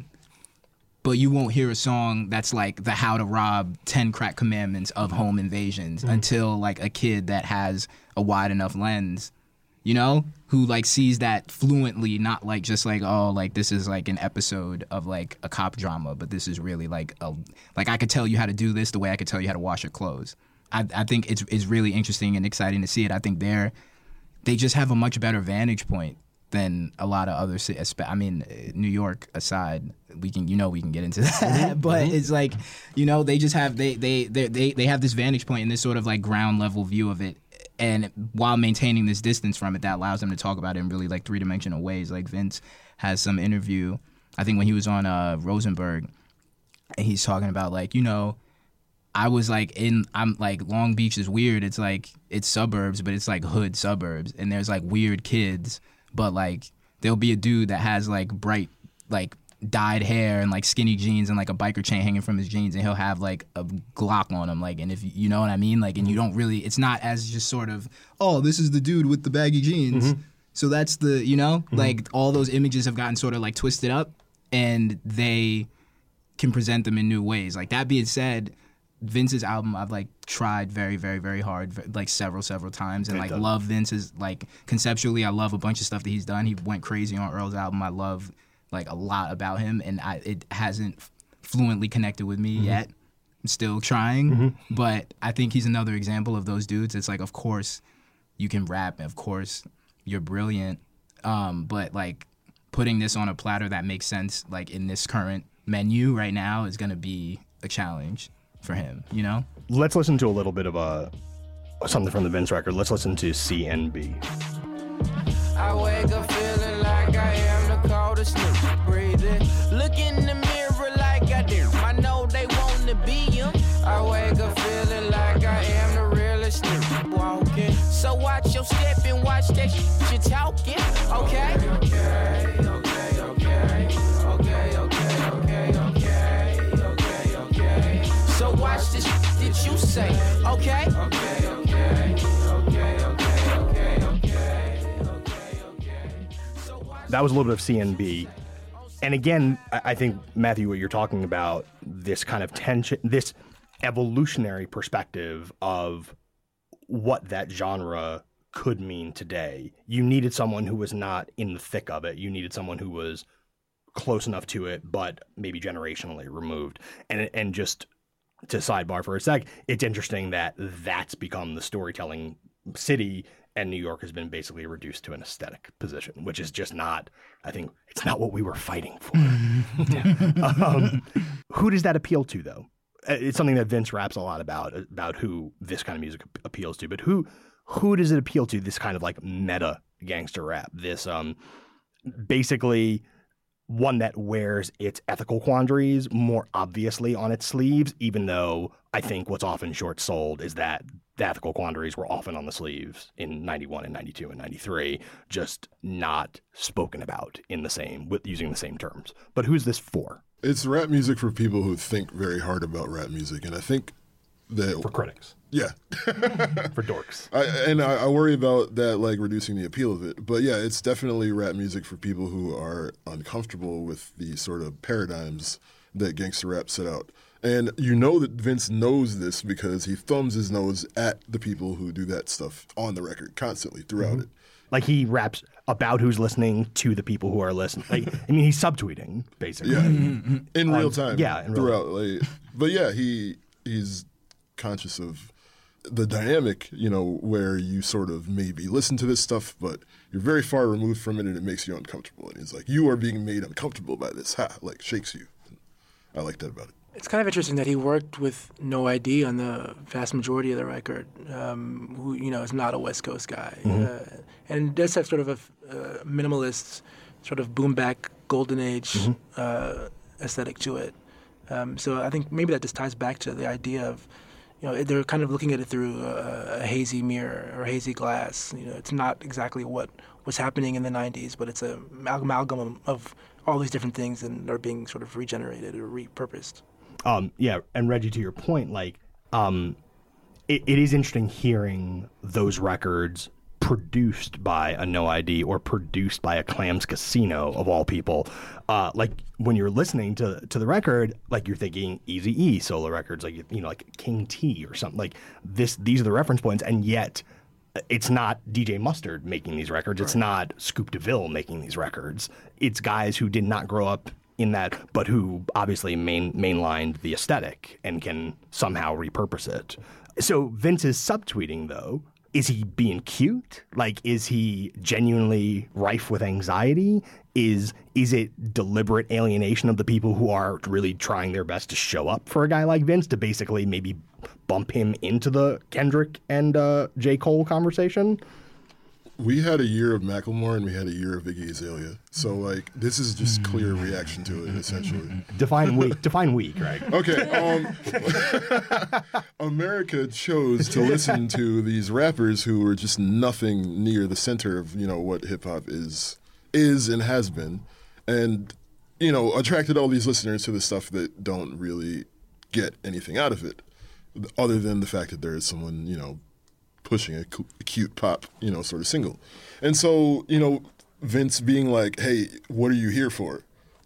but you won't hear a song that's like the how to rob ten crack commandments of home invasions mm-hmm. until like a kid that has a wide enough lens, you know, who like sees that fluently, not like just like, oh, like this is like an episode of like a cop drama, but this is really like a, like I could tell you how to do this the way I could tell you how to wash your clothes. I, I think it's it's really interesting and exciting to see it. I think they're they just have a much better vantage point than a lot of other cities. I mean, New York aside, we can, you know, we can get into that. Mm-hmm. But mm-hmm. it's like, you know, they just have they they they they they have this vantage point and this sort of like ground level view of it, and while maintaining this distance from it, that allows them to talk about it in really like three dimensional ways. Like Vince has some interview, I think when he was on uh, Rosenberg, and he's talking about like, you know, I was like in, I'm like, Long Beach is weird. It's like, it's suburbs, but it's like hood suburbs. And there's like weird kids, but like there'll be a dude that has like bright, like dyed hair and like skinny jeans and like a biker chain hanging from his jeans, and he'll have like a Glock on him. Like, and if you know what I mean? Like, and you don't really, it's not as just sort of, oh, this is the dude with the baggy jeans. Mm-hmm. So that's the, you know, mm-hmm. like all those images have gotten sort of like twisted up, and they can present them in new ways. Like, that being said, Vince's album I've like tried very very very hard like several several times, and like love Vince's like conceptually. I love a bunch of stuff that he's done. He went crazy on Earl's album. I love like a lot about him, and I it hasn't fluently connected with me mm-hmm. yet. I'm still trying, mm-hmm. but I think he's another example of those dudes. It's like, of course you can rap, of course you're brilliant, um, but like putting this on a platter that makes sense like in this current menu right now is gonna be a challenge for him, you know? Let's listen to a little bit of a something from the Vince record. Let's listen to C N B. I wake up feeling like I am the coldest nigga breathing. Look in the mirror like I do. I know they want to be him. I wake up feeling like I am the realest nigga walking. So watch your step and watch that shit you're talking. Okay? Okay, okay, okay, okay, okay, okay, okay, okay. So watch this that you say, okay? Okay, okay, okay, okay, okay, okay, okay, okay. So watch. That was a little bit of C N B. And again, I I think, Matthew, what you're talking about, this kind of tension, this evolutionary perspective of what that genre could mean today. You needed someone who was not in the thick of it. You needed someone who was close enough to it, but maybe generationally removed. And and just to sidebar for a sec, it's interesting that that's become the storytelling city, and New York has been basically reduced to an aesthetic position, which is just not, I think, it's not what we were fighting for. um, who does that appeal to, though? It's something that Vince raps a lot about, about who this kind of music appeals to, but who who does it appeal to, this kind of like meta gangster rap, this um, basically one that wears its ethical quandaries more obviously on its sleeves, even though I think what's often short-sold is that the ethical quandaries were often on the sleeves in ninety-one and ninety-two and ninety-three, just not spoken about in the same, with using the same terms. But who's this for? It's rap music for people who think very hard about rap music, and I think that... For critics. Yeah. For dorks. I, and I, I worry about that, like, reducing the appeal of it. But yeah, it's definitely rap music for people who are uncomfortable with the sort of paradigms that gangster rap set out. And you know that Vince knows this because he thumbs his nose at the people who do that stuff on the record constantly throughout mm-hmm. it. Like, he raps about who's listening to the people who are listening. Like, I mean, he's subtweeting, basically. Yeah, in real time. Um, yeah, in real throughout. Like, but yeah, he he's conscious of the dynamic, you know, where you sort of maybe listen to this stuff, but you're very far removed from it, and it makes you uncomfortable. And he's like, you are being made uncomfortable by this. Ha! Like, shakes you. I like that about it. It's kind of interesting that he worked with No I D on the vast majority of the record, um, who, you know, is not a West Coast guy. Mm-hmm. Uh, and does have sort of a uh, minimalist, sort of boom back, golden age mm-hmm. uh, aesthetic to it. Um, so I think maybe that just ties back to the idea of, you know, they're kind of looking at it through a, a hazy mirror or hazy glass. You know, it's not exactly what was happening in the nineties, but it's a amalgam of all these different things and are being sort of regenerated or repurposed. Um, yeah, and Reggie, to your point, like, um, it, it is interesting hearing those records produced by a No I D or produced by a Clams Casino, of all people. Uh, like, when you're listening to to the record, like, you're thinking Eazy-E solo records, like, you know, like King T or something. Like, this, these are the reference points, and yet it's not D J Mustard making these records. Right. It's not Scoop DeVille making these records. It's guys who did not grow up in that, but who obviously main mainlined the aesthetic and can somehow repurpose it. So Vince's subtweeting, though, is he being cute? Like, is he genuinely rife with anxiety? Is is it deliberate alienation of the people who are really trying their best to show up for a guy like Vince to basically maybe bump him into the Kendrick and uh, J. Cole conversation? We had a year of Macklemore and we had a year of Iggy Azalea. So, like, this is just clear reaction to it, essentially. Define weak. Define weak, right? Okay. Um, America chose to listen to these rappers who were just nothing near the center of, you know, what hip hop is, is and has been, and, you know, attracted all these listeners to the stuff that don't really get anything out of it, other than the fact that there is someone, you know, pushing a, cu- a cute pop, you know, sort of single. And so, you know, Vince being like, hey, what are you here for?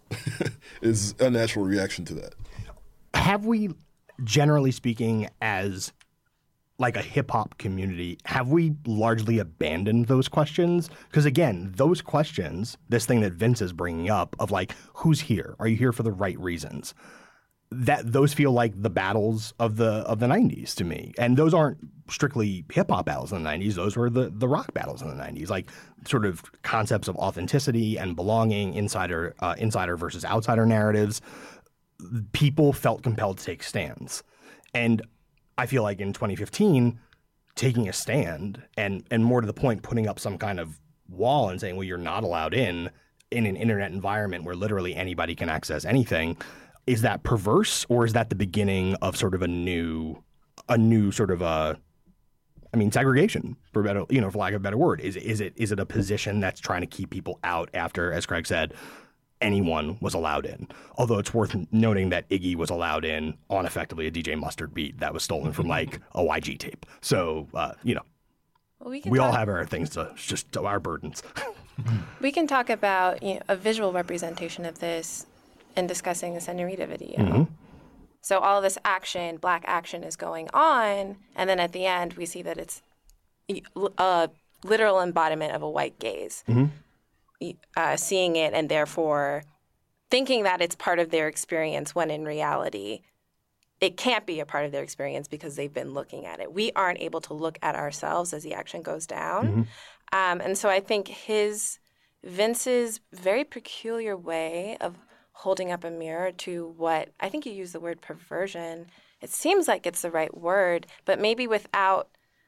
is a natural reaction to that. Have we, generally speaking, as like a hip hop community, have we largely abandoned those questions? Because again, those questions, this thing that Vince is bringing up of like, who's here? Are you here for the right reasons? That those feel like the battles of the of the nineties to me, and those aren't strictly hip hop battles in the nineties. Those were the the rock battles in the nineties, like sort of concepts of authenticity and belonging, insider uh, insider versus outsider narratives. People felt compelled to take stands, and I feel like in twenty fifteen, taking a stand and and more to the point, putting up some kind of wall and saying, well, you're not allowed in in an internet environment where literally anybody can access anything. Is that perverse, or is that the beginning of sort of a new, a new sort of a, I mean, segregation, for better, you know, for lack of a better word? Is is it is it a position that's trying to keep people out after, as Craig said, anyone was allowed in? Although it's worth noting that Iggy was allowed in on effectively a D J Mustard beat that was stolen from like a Y G tape. So uh, you know, well, we, can we talk- all have our things to just to our burdens. We can talk about, you know, a visual representation of this in discussing the Senorita video. Mm-hmm. So all this action, black action is going on, and then at the end we see that it's a literal embodiment of a white gaze. Mm-hmm. Uh, seeing it and therefore thinking that it's part of their experience when in reality it can't be a part of their experience because they've been looking at it. We aren't able to look at ourselves as the action goes down. Mm-hmm. Um, and so I think his, Vince's very peculiar way of holding up a mirror to what, I think you use the word perversion. It seems like it's the right word, but maybe without,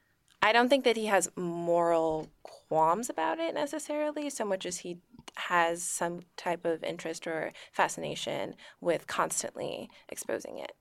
I don't think that he has moral qualms about it necessarily, so much as he has some type of interest or fascination with constantly exposing it.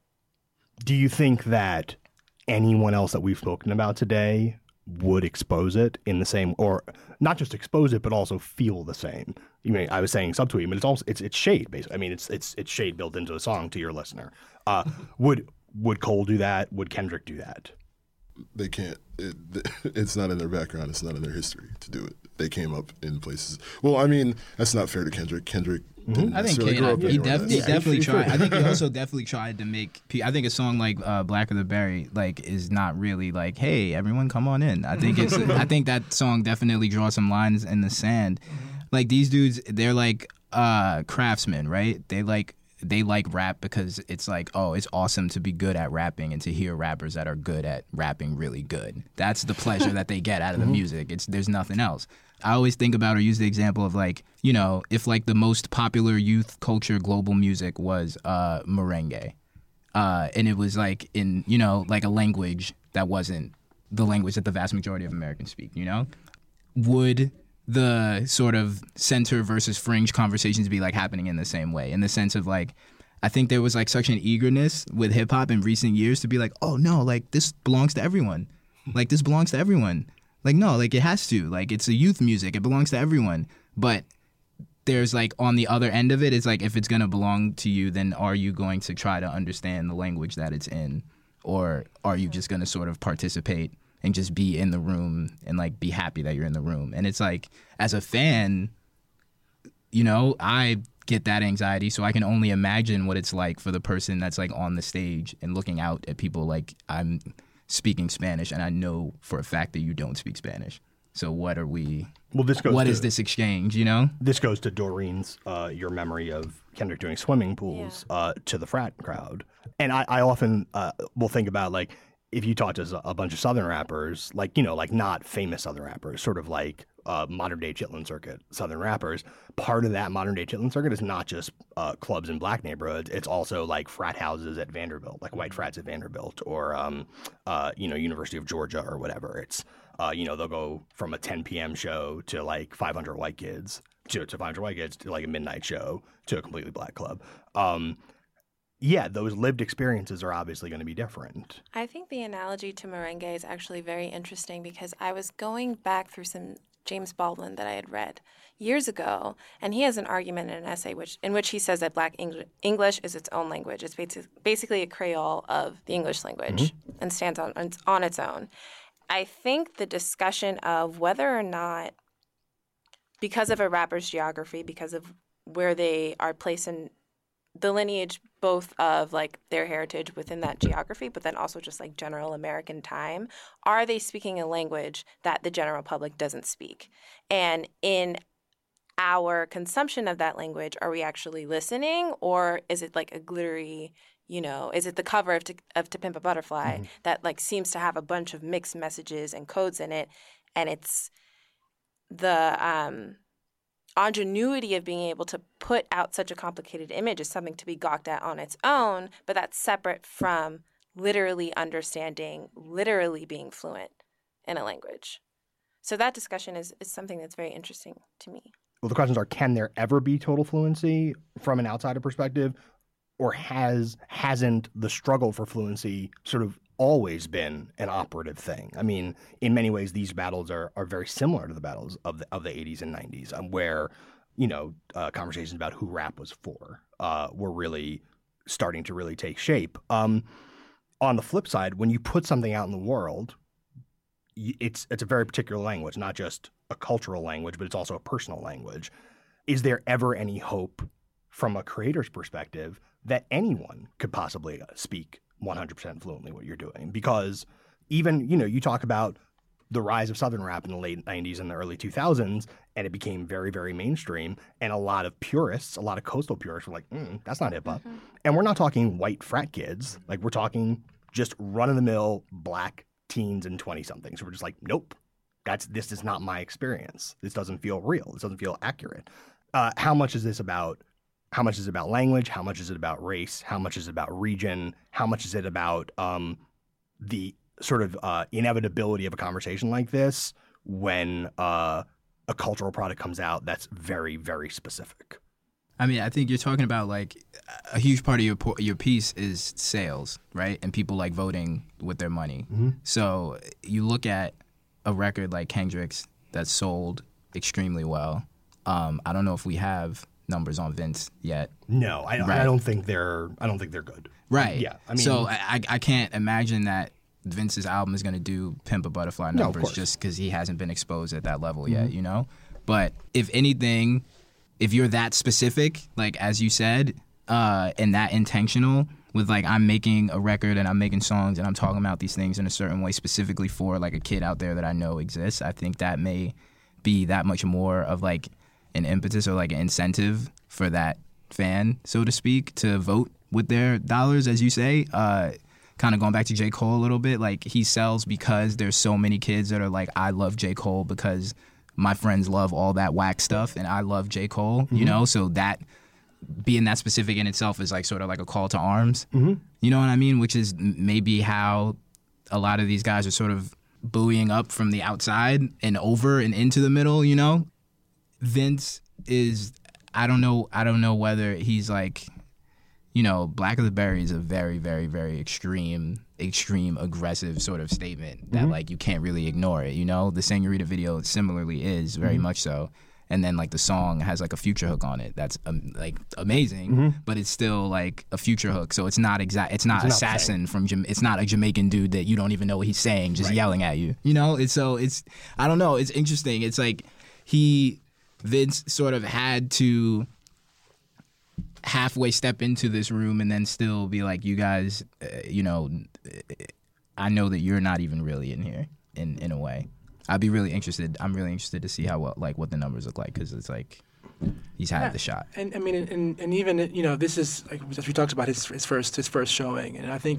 Do you think that anyone else that we've spoken about today would expose it in the same, or not just expose it, but also feel the same? You mean, I was saying subtweet, but it's also it's it's shade basically. I mean, it's it's it's shade built into the song to your listener. Uh, would would Cole do that? Would Kendrick do that? They can't. It, it's not in their background. It's not in their history to do it. They came up in places. Well, I mean, that's not fair to Kendrick. Kendrick didn't I think necessarily Kane, grow up he, anywhere. def- he That's- definitely tried. I think he also definitely tried to make. I think a song like uh, "Black of the Berry" like is not really like, "Hey, everyone, come on in." I think it's. I think that song definitely draws some lines in the sand. Like these dudes, they're like uh, craftsmen, right? They like they like rap because it's like, oh, it's awesome to be good at rapping and to hear rappers that are good at rapping really good. That's the pleasure that they get out of the music. It's there's nothing else. I always think about or use the example of like, you know, if like the most popular youth culture global music was uh, merengue, uh, and it was like in, you know, like a language that wasn't the language that the vast majority of Americans speak, you know, would the sort of center versus fringe conversations be like happening in the same way, in the sense of like, I think there was like such an eagerness with hip hop in recent years to be like, oh no, like this belongs to everyone. Like this belongs to everyone. Like, no, like it has to. Like it's a youth music. It belongs to everyone. But there's like on the other end of it, it's like if it's going to belong to you, then are you going to try to understand the language that it's in? Or are you just going to sort of participate and just be in the room and like be happy that you're in the room? And it's like, as a fan, you know, I get that anxiety, so I can only imagine what it's like for the person that's like on the stage and looking out at people like I'm speaking Spanish and I know for a fact that you don't speak Spanish. So what are we, Well, this goes what to, is this exchange, you know? This goes to Doreen's, uh, your memory of Kendrick doing swimming pools Yeah. uh, to the frat crowd. And I, I often uh, will think about, like, if you talk to a bunch of Southern rappers, like, you know, like not famous Southern rappers, sort of like uh, modern day Chitlin Circuit Southern rappers, part of that modern day Chitlin Circuit is not just uh, clubs in black neighborhoods. It's also like frat houses at Vanderbilt, like white frats at Vanderbilt, or, um, uh, you know, University of Georgia or whatever. It's, uh, you know, they'll go from a ten p.m. show to like five hundred white kids, to, to five hundred white kids, to like a midnight show, to a completely black club. Um, Yeah, those lived experiences are obviously going to be different. I think the analogy to merengue is actually very interesting because I was going back through some James Baldwin that I had read years ago, and he has an argument in an essay which in which he says that Black Eng- English is its own language. It's basi- basically a Creole of the English language mm-hmm. and stands on, on its own. I think the discussion of whether or not, because of a rapper's geography, because of where they are placed in the lineage both of like their heritage within that geography, but then also just like general American time, are they speaking a language that the general public doesn't speak? And in our consumption of that language, are we actually listening, or is it like a glittery, you know, is it the cover of To, of to Pimp a Butterfly mm-hmm. that like seems to have a bunch of mixed messages and codes in it, and it's the um ingenuity of being able to put out such a complicated image is something to be gawked at on its own, but that's separate from literally understanding, literally being fluent in a language. So that discussion is, is something that's very interesting to me. Well, the questions are, can there ever be total fluency from an outsider perspective, or has, hasn't the struggle for fluency sort of always been an operative thing? I mean, in many ways, these battles are, are very similar to the battles of the of the eighties and nineties, um, where, you know, uh, conversations about who rap was for uh, were really starting to really take shape. Um, on the flip side, when you put something out in the world, it's it's a very particular language, not just a cultural language, but it's also a personal language. Is there ever any hope from a creator's perspective that anyone could possibly speak one hundred percent fluently what you're doing? Because even, you know, you talk about the rise of Southern rap in the late nineties and the early two thousands, and it became very, very mainstream. And a lot of purists, a lot of coastal purists were like, mm, that's not hip hop. Mm-hmm. And we're not talking white frat kids. Like, we're talking just run-of-the-mill black teens and twenty-somethings. So we're just like, nope, that's this is not my experience. This doesn't feel real. This doesn't feel accurate. Uh, how much is this about? How much is it about language? How much is it about race? How much is it about region? How much is it about um, the sort of uh, inevitability of a conversation like this when uh, a cultural product comes out that's very, very specific? I mean, I think you're talking about like a huge part of your your piece is sales, right? And people like voting with their money. Mm-hmm. So you look at a record like Kendrick's that sold extremely well. Um, I don't know if we have numbers on Vince yet. No, I, right. I don't think they're. I don't think they're good. Right. Yeah. I mean, so I I can't imagine that Vince's album is going to do Pimp a Butterfly numbers no, just because he hasn't been exposed at that level mm-hmm. yet. You know. But if anything, if you're that specific, like as you said, uh, and that intentional with like I'm making a record and I'm making songs and I'm talking about these things in a certain way specifically for like a kid out there that I know exists, I think that may be that much more of like an impetus or like an incentive for that fan, so to speak, to vote with their dollars, as you say. Uh, kind of going back to J. Cole a little bit, like he sells because there's so many kids that are like, I love J. Cole because my friends love all that whack stuff and I love J. Cole, mm-hmm. you know? So that, being that specific in itself is like sort of like a call to arms. Mm-hmm. You know what I mean? Which is maybe how a lot of these guys are sort of buoying up from the outside and over and into the middle, you know? Vince is, I don't know, I don't know whether he's like, you know, Black of the Berry is a very, very, very extreme, extreme, aggressive sort of statement that, mm-hmm. like, you can't really ignore it, you know? The Senorita video similarly is, very mm-hmm. much so. And then, like, the song has, like, a Future hook on it that's, um, like, amazing, mm-hmm. but it's still, like, a Future hook. So it's not exact. It's not it's Assassin from, Jam- it's not a Jamaican dude that you don't even know what he's saying, just right. yelling at you. You know? It's so, it's, I don't know. It's interesting. It's like he... Vince sort of had to halfway step into this room and then still be like, you guys, uh, you know, I know that you're not even really in here in, in a way. I'd be really interested. I'm really interested to see how well, like what the numbers look like because it's like he's had yeah. the shot. And I mean, and, and even, you know, this is, like, as we talked about his his first his first showing. And I think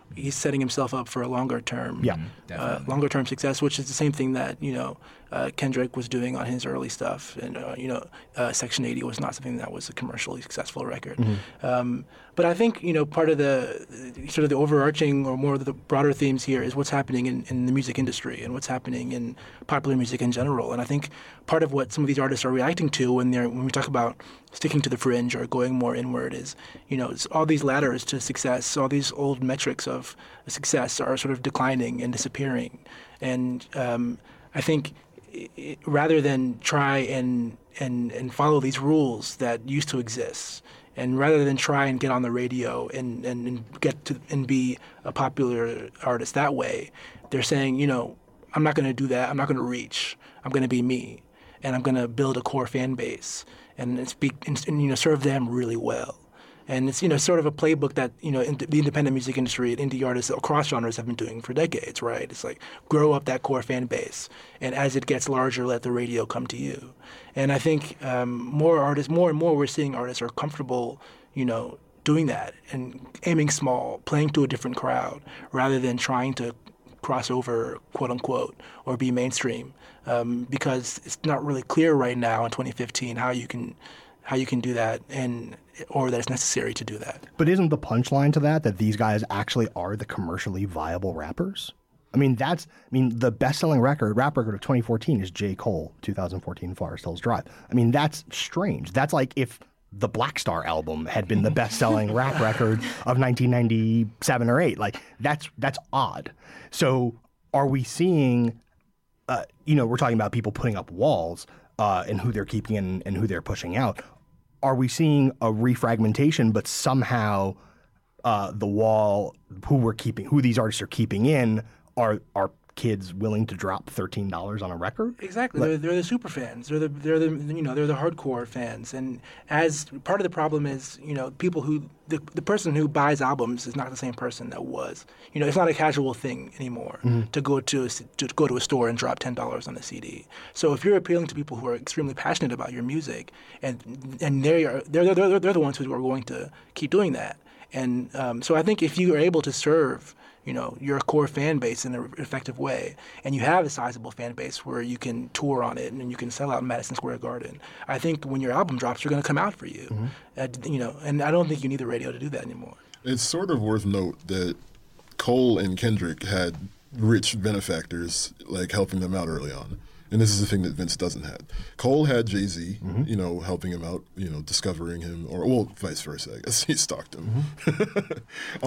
he's setting himself up for a longer term, Yeah, uh, longer term success, which is the same thing that you know uh, Kendrick was doing on his early stuff. And uh, you know, uh, Section eighty was not something that was a commercially successful record. Mm-hmm. Um, but I think you know part of the sort of the overarching or more of the broader themes here is what's happening in, in the music industry and what's happening in popular music in general. And I think part of what some of these artists are reacting to when they're when we talk about sticking to the fringe or going more inward is, you know, it's all these ladders to success, all these old metrics of success are sort of declining and disappearing. And um, I think it, rather than try and, and, and follow these rules that used to exist, and rather than try and get on the radio and, and, and get to and be a popular artist that way, they're saying, you know, I'm not going to do that. I'm not going to reach. I'm going to be me, and I'm going to build a core fan base and speak and, and you know serve them really well. And it's you know sort of a playbook that you know in, the independent music industry and indie artists across genres have been doing for decades, right? It's like grow up that core fan base, and as it gets larger, let the radio come to you. And I think um, more artists, more and more, we're seeing artists are comfortable, you know, doing that and aiming small, playing to a different crowd, rather than trying to cross over, quote unquote, or be mainstream, um, because it's not really clear right now in twenty fifteen how you can how you can do that, and or that it's necessary to do that. But isn't the punchline to that that these guys actually are the commercially viable rappers? I mean, that's I mean the best-selling record, rap record of twenty fourteen is J. Cole, twenty fourteen Forest Hills Drive. I mean, that's strange. That's like if the Black Star album had been the best-selling rap record of nineteen ninety-seven or eight. Like that's that's odd. So are we seeing, uh, you know, we're talking about people putting up walls uh, and who they're keeping in and who they're pushing out. Are we seeing a refragmentation, but somehow uh, the wall, who we're keeping, who these artists are keeping in, are are kids willing to drop thirteen dollars on a record? Exactly. Like, they're, they're the super fans. They're the they're the you know they're the hardcore fans. And as part of the problem is you know people who the the person who buys albums is not the same person that was. You know it's not a casual thing anymore mm-hmm. to go to a, to go to a store and drop ten dollars on a C D. So if you're appealing to people who are extremely passionate about your music, and and they're they're they're, they're the ones who are going to keep doing that. And um, so I think if you are able to serve you know, your core fan base in an effective way, and you have a sizable fan base where you can tour on it and you can sell out in Madison Square Garden, I think when your album drops, they're going to come out for you. Mm-hmm. Uh, you know, and I don't think you need the radio to do that anymore. It's sort of worth note that Cole and Kendrick had rich benefactors like helping them out early on. And this is the thing that Vince doesn't have. Cole had Jay-Z, mm-hmm. you know, helping him out, you know, discovering him, or, well, vice versa, I guess. He stalked him. Mm-hmm.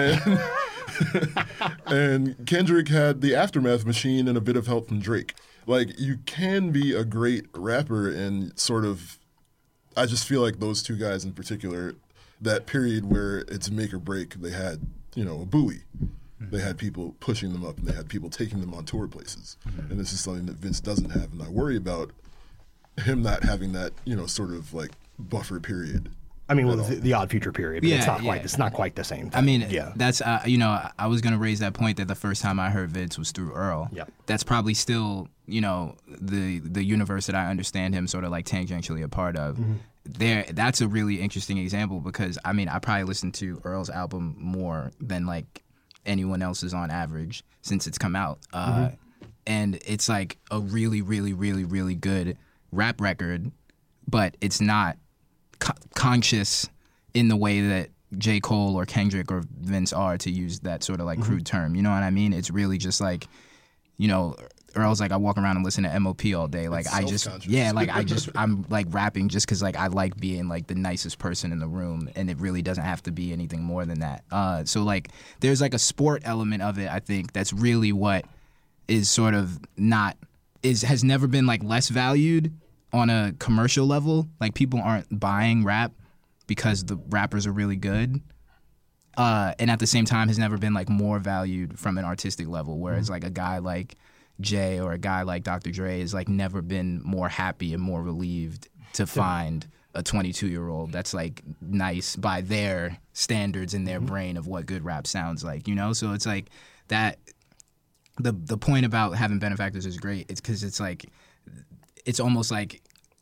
um, and, and Kendrick had the Aftermath machine and a bit of help from Drake. Like, you can be a great rapper and sort of, I just feel like those two guys in particular, that period where it's make or break, they had, you know, a buoy. They had people pushing them up, and they had people taking them on tour places. Mm-hmm. And this is something that Vince doesn't have, and I worry about him not having that, you know, sort of like buffer period. I mean, well, the, the Odd Future period, but yeah, it's not yeah. quite. It's not quite the same thing. I mean, yeah. that's uh, you know, I was gonna raise that point that the first time I heard Vince was through Earl. Yep. That's probably still, you know, the the universe that I understand him sort of like tangentially a part of. Mm-hmm. There, that's a really interesting example because I mean, I probably listened to Earl's album more than like anyone else's on average since it's come out. Uh, mm-hmm. And it's like a really, really, really, really good rap record, but it's not co- conscious in the way that J. Cole or Kendrick or Vince are, to use that sort of like mm-hmm. crude term. You know what I mean? It's really just like, you know, Earl's like, I walk around and listen to M O P all day. Like, it's I just, yeah, like, I just, I'm like rapping just because, like, I like being like the nicest person in the room, and it really doesn't have to be anything more than that. Uh, so, like, there's like a sport element of it, I think, that's really what is sort of not, is, has never been like less valued on a commercial level. Like, people aren't buying rap because the rappers are really good. Uh, and at the same time, has never been like more valued from an artistic level, whereas mm-hmm. like a guy like Jay or a guy like Doctor Dre has like never been more happy and more relieved to find a twenty-two-year-old that's like nice by their standards in their mm-hmm. brain of what good rap sounds like, you know? So it's like that, the the point about having benefactors is great. It's because it's like, it's almost like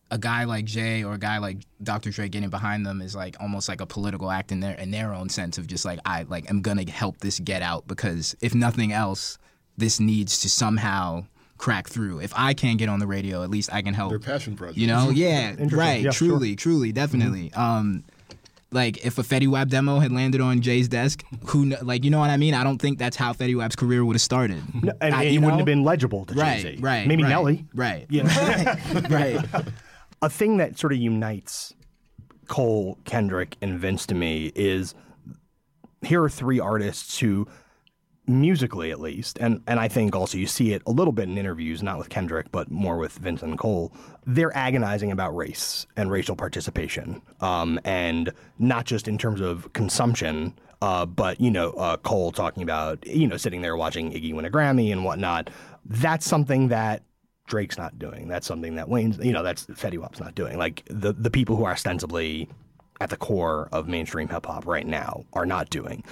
a guy like Jay or a guy like Doctor Dre getting behind them is like almost like a political act in their in their own sense of just like I like am gonna help this get out because if nothing else, this needs to somehow crack through. If I can't get on the radio, at least I can help. Their passion project. You know, yeah, right, Yeah, truly, sure. truly, definitely. Mm-hmm. Um, like if a Fetty Wap demo had landed on Jay's desk, who kn- like you know what I mean? I don't think that's how Fetty Wap's career would have started. No, and I, it you wouldn't know? have been legible to Right, Jay-Z. right, Maybe right, Nelly. right, You know? right. A thing that sort of unites Cole, Kendrick, and Vince to me is here are three artists who, musically at least, and, and I think also you see it a little bit in interviews, not with Kendrick, but more with Vince and Cole, they're agonizing about race and racial participation, um, and not just in terms of consumption, uh, but, you know, uh, Cole talking about, you know, sitting there watching Iggy win a Grammy and whatnot. That's something that Drake's not doing. That's something that Wayne's, you know, that's Fetty Wap's not doing. Like the, the people who are ostensibly at the core of mainstream hip hop right now are not doing.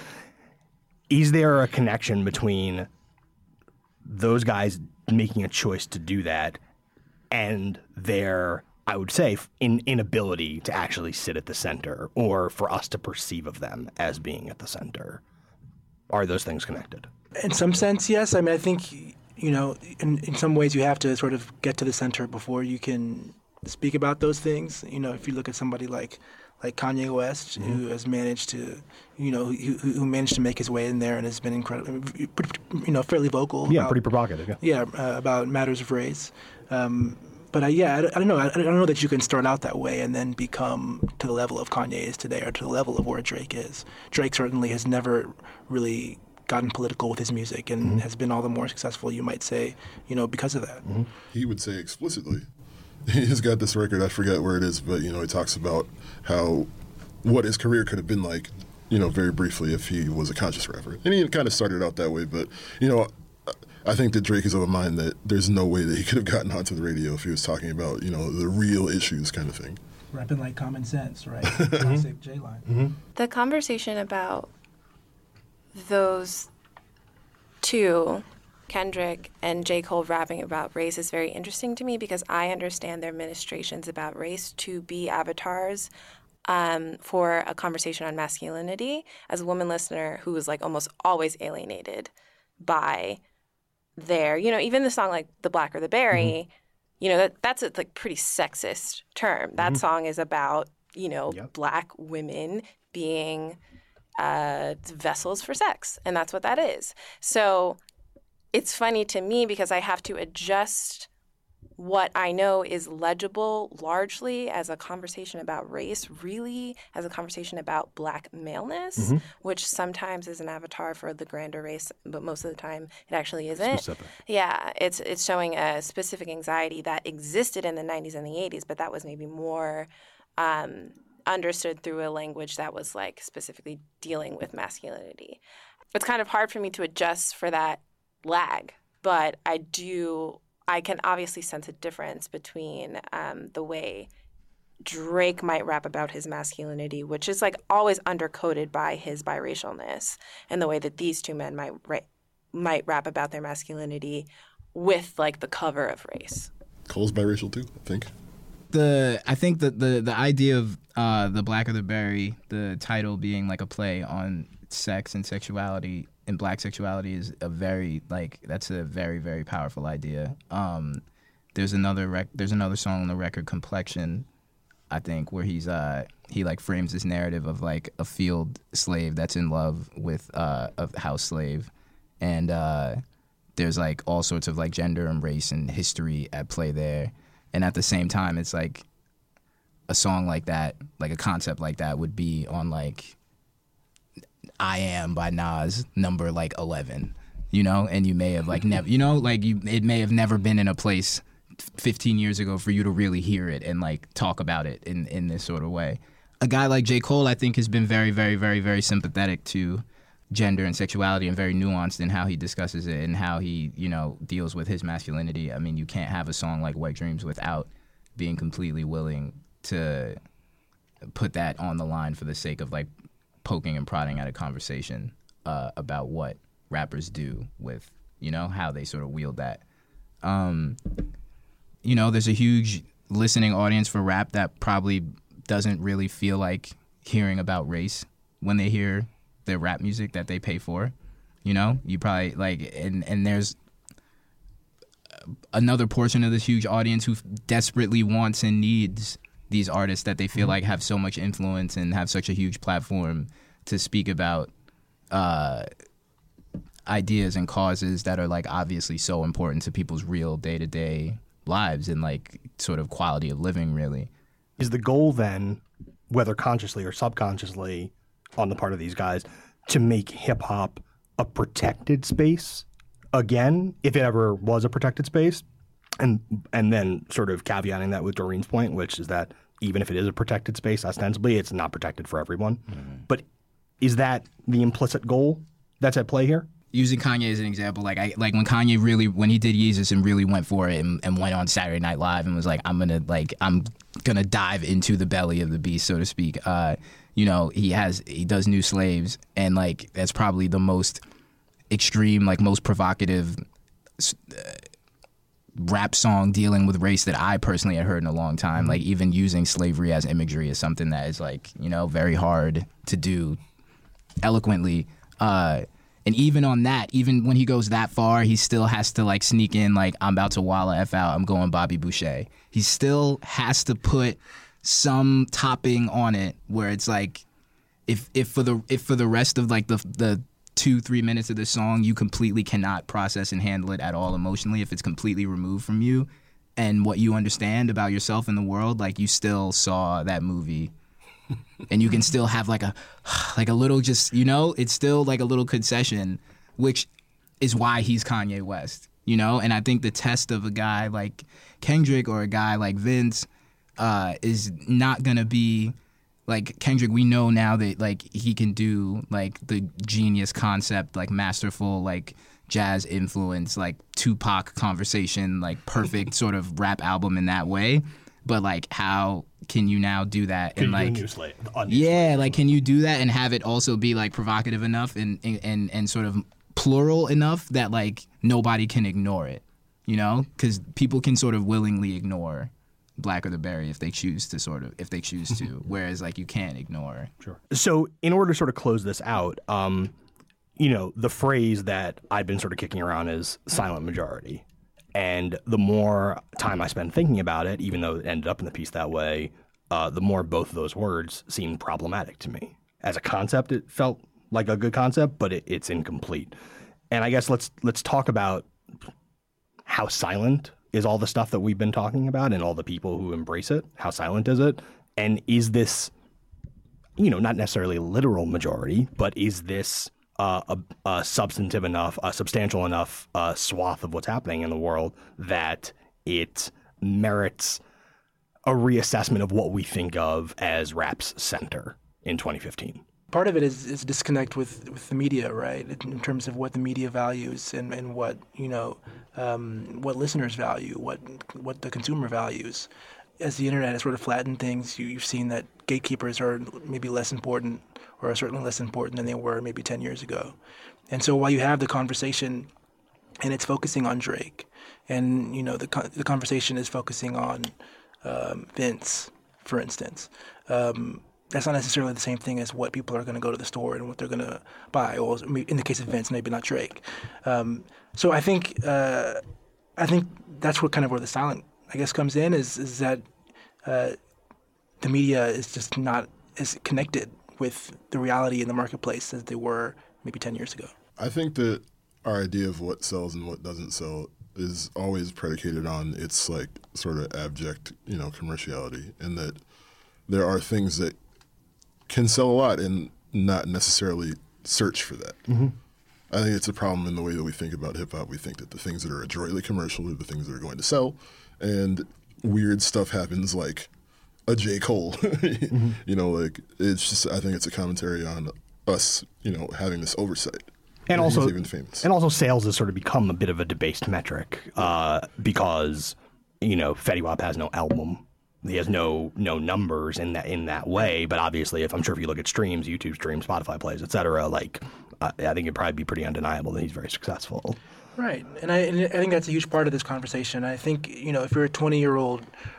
Is there a connection between those guys making a choice to do that and their, I would say, in, inability to actually sit at the center or for us to perceive of them as being at the center? Are those things connected? In some sense, yes. I mean, I think, you know, in, in some ways you have to sort of get to the center before you can speak about those things. You know, if you look at somebody like like Kanye West, mm-hmm. who has managed to, you know, who, who managed to make his way in there and has been incredible, you know, fairly vocal. Yeah, about, pretty provocative. Yeah, yeah uh, about matters of race. Um, but I, yeah, I, I don't know. I, I don't know that you can start out that way and then become to the level of Kanye is today or to the level of where Drake is. Drake certainly has never really gotten political with his music and mm-hmm. has been all the more successful, you might say, you know, because of that. Mm-hmm. He would say explicitly. He's got this record, I forget where it is, but, you know, he talks about how, what his career could have been like, you know, very briefly if he was a conscious rapper. And he kind of started out that way, but, you know, I think that Drake is of a mind that there's no way that he could have gotten onto the radio if he was talking about, you know, the real issues kind of thing. Rapping like Common Sense, right? Classic J-line. Mm-hmm. The conversation about those two, Kendrick and J. Cole, rapping about race is very interesting to me because I understand their ministrations about race to be avatars um, for a conversation on masculinity. As a woman listener who was like almost always alienated by their, you know, even the song like The Black or the Berry, mm-hmm. you know, that that's a like pretty sexist term. That mm-hmm. song is about, you know, yep. black women being uh, vessels for sex, and that's what that is. So it's funny to me because I have to adjust what I know is legible largely as a conversation about race, really as a conversation about black maleness, mm-hmm. which sometimes is an avatar for the grander race, but most of the time it actually isn't. Specific. Yeah, it's it's showing a specific anxiety that existed in the nineties and the eighties, but that was maybe more um, understood through a language that was like specifically dealing with masculinity. It's kind of hard for me to adjust for that lag, but I do, I can obviously sense a difference between um, the way Drake might rap about his masculinity, which is like always undercoated by his biracialness, and the way that these two men might ra- might rap about their masculinity with like the cover of race. Cole's biracial too, I think. The I think that the the idea of uh, The Black or the Berry, the title being like a play on sex and sexuality and black sexuality is a very like that's a very very powerful idea. Um, there's another rec- there's another song on the record, Complexion, I think, where he's uh he like frames this narrative of like a field slave that's in love with uh, a house slave, and uh, there's like all sorts of like gender and race and history at play there, and at the same time it's like a song like that, like a concept like that would be on like I Am by Nas, number like eleven, you know, and you may have like never, you know, like you, it may have never been in a place fifteen years ago for you to really hear it and like talk about it in, in this sort of way. A guy like J. Cole, I think, has been very, very, very, very sympathetic to gender and sexuality and very nuanced in how he discusses it and how he, you know, deals with his masculinity. I mean, you can't have a song like Wet Dreams without being completely willing to put that on the line for the sake of like poking and prodding at a conversation uh, about what rappers do with, you know, how they sort of wield that. Um, you know, there's a huge listening audience for rap that probably doesn't really feel like hearing about race when they hear the rap music that they pay for. You know, you probably like, and, and there's another portion of this huge audience who desperately wants and needs these artists that they feel like have so much influence and have such a huge platform to speak about uh, ideas and causes that are like obviously so important to people's real day-to-day lives and like sort of quality of living, really. Is the goal then, whether consciously or subconsciously on the part of these guys, to make hip-hop a protected space again, if it ever was a protected space? And and then sort of caveating that with Doreen's point, which is that even if it is a protected space, ostensibly, it's not protected for everyone. Mm-hmm. But is that the implicit goal that's at play here? Using Kanye as an example, like I like when Kanye really, when he did Yeezus and really went for it and, and went on Saturday Night Live and was like, I'm gonna like I'm gonna dive into the belly of the beast, so to speak. Uh, you know, he has he does New Slaves, and like that's probably the most extreme, like most provocative uh, rap song dealing with race that I personally had heard in a long time. Like even using slavery as imagery is something that is like, you know, very hard to do eloquently. Uh, and even on that, even when he goes that far, he still has to like sneak in like, I'm about to walla F out, I'm going Bobby Boucher. He still has to put some topping on it where it's like, if if for the if for the rest of like the the two, three minutes of the song, you completely cannot process and handle it at all emotionally, if it's completely removed from you and what you understand about yourself and the world, like you still saw that movie and you can still have like a, like a little just, you know, it's still like a little concession, which is why he's Kanye West, you know? And I think the test of a guy like Kendrick or a guy like Vince uh, is not gonna be, like Kendrick, we know now that like he can do like the genius concept, like masterful, like jazz influence, like Tupac conversation, like perfect sort of rap album in that way. But like, how can you now do that? Can and like, new slate, yeah, like can you do that and have it also be like provocative enough and and and sort of plural enough that like nobody can ignore it, you know? Because people can sort of willingly ignore Black or the Berry if they choose to sort of if they choose to, whereas like you can't ignore. Sure. So in order to sort of close this out, um, you know, the phrase that I've been sort of kicking around is silent majority. And the more time I spend thinking about it, even though it ended up in the piece that way, uh, the more both of those words seemed problematic to me. As a concept, it felt like a good concept, but it, it's incomplete. And I guess let's let's talk about how silent is all the stuff that we've been talking about and all the people who embrace it. How silent is it? And is this, you know, not necessarily a literal majority, but is this uh, a, a substantive enough, a substantial enough uh, swath of what's happening in the world that it merits a reassessment of what we think of as rap's center in twenty fifteen? Part of it is, is disconnect with, with the media, right? In terms of what the media values and, and what, you know, um, what listeners value, what what the consumer values. As the internet has sort of flattened things, you, you've seen that gatekeepers are maybe less important, or are certainly less important than they were maybe ten years ago. And so while you have the conversation and it's focusing on Drake, and, you know, the the conversation is focusing on um, Vince, for instance, um, that's not necessarily the same thing as what people are going to go to the store and what they're going to buy. Or in the case of Vince, maybe not Drake. Um, so I think uh, I think that's what kind of where the silent, I guess, comes in, is is that uh, the media is just not as connected with the reality in the marketplace as they were maybe ten years ago. I think that our idea of what sells and what doesn't sell is always predicated on its like sort of abject, you know, commerciality, and that there are things that can sell a lot and not necessarily search for that. Mm-hmm. I think it's a problem in the way that we think about hip-hop. We think that the things that are adroitly commercial are the things that are going to sell, and weird stuff happens like a J. Cole. mm-hmm. You know, like, it's just, I think it's a commentary on us, you know, having this oversight. And also, even famous. and also sales has sort of become a bit of a debased metric uh, because, you know, Fetty Wap has no album. He has no no numbers in that in that way, but obviously, if I'm sure if you look at streams, YouTube streams, Spotify plays, et cetera, like uh, I think it'd probably be pretty undeniable that he's very successful. Right, and I, and I think that's a huge part of this conversation. I think, you know, if you're a twenty-year-old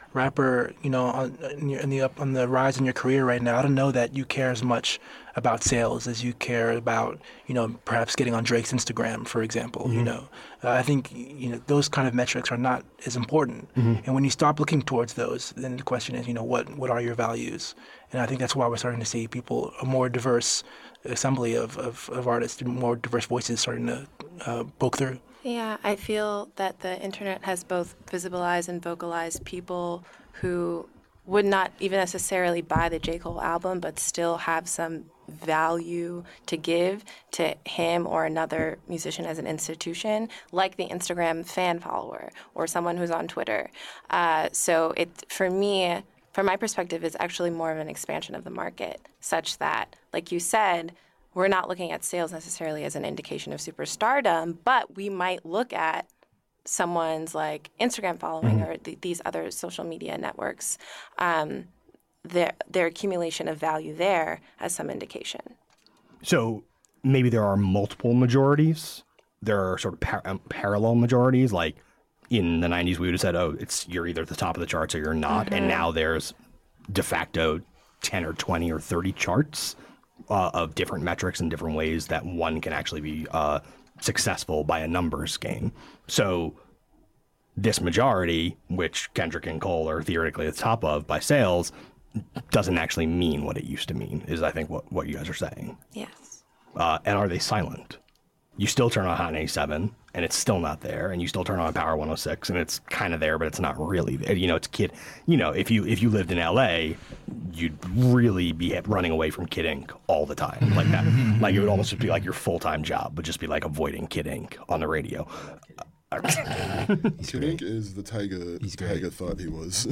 rapper, you know, on in, your, in the up on the rise in your career right now, I don't know that you care as much about sales as you care about, you know, perhaps getting on Drake's Instagram, for example. Mm-hmm. You know, uh, I think you know those kind of metrics are not as important. Mm-hmm. And when you stop looking towards those, then the question is, you know, what what are your values? And I think that's why we're starting to see people a more diverse assembly of of, of artists, more diverse voices starting to uh, poke through. Yeah, I feel that the internet has both visibilized and vocalized people who would not even necessarily buy the J. Cole album, but still have some value to give to him or another musician as an institution, like the Instagram fan follower or someone who's on Twitter. Uh, so it, for me, from my perspective, it's actually more of an expansion of the market, such that, like you said, we're not looking at sales necessarily as an indication of superstardom, but we might look at someone's like Instagram following mm-hmm. or th- these other social media networks, um, their their accumulation of value there as some indication. So maybe there are multiple majorities. There are sort of par- um, parallel majorities. Like in the nineties, we would have said, "Oh, it's you're either at the top of the charts or you're not," mm-hmm. and now there's de facto ten or twenty or thirty charts. Uh, of different metrics and different ways that one can actually be uh, successful by a numbers game. So this majority, which Kendrick and Cole are theoretically at the top of by sales, doesn't actually mean what it used to mean, is I think what, what you guys are saying. Yes. Uh, and are they silent? You still turn on Hot ninety-seven, and it's still not there, and you still turn on Power one oh six, and it's kind of there, but it's not really there. You know, it's kid. You know, if you if you lived in L A, you'd really be running away from Kid Ink all the time, like that. Like it would almost just be like your full time job, would just be like avoiding Kid Ink on the radio. Kid Ink is the Tiger. Tiger thought he was.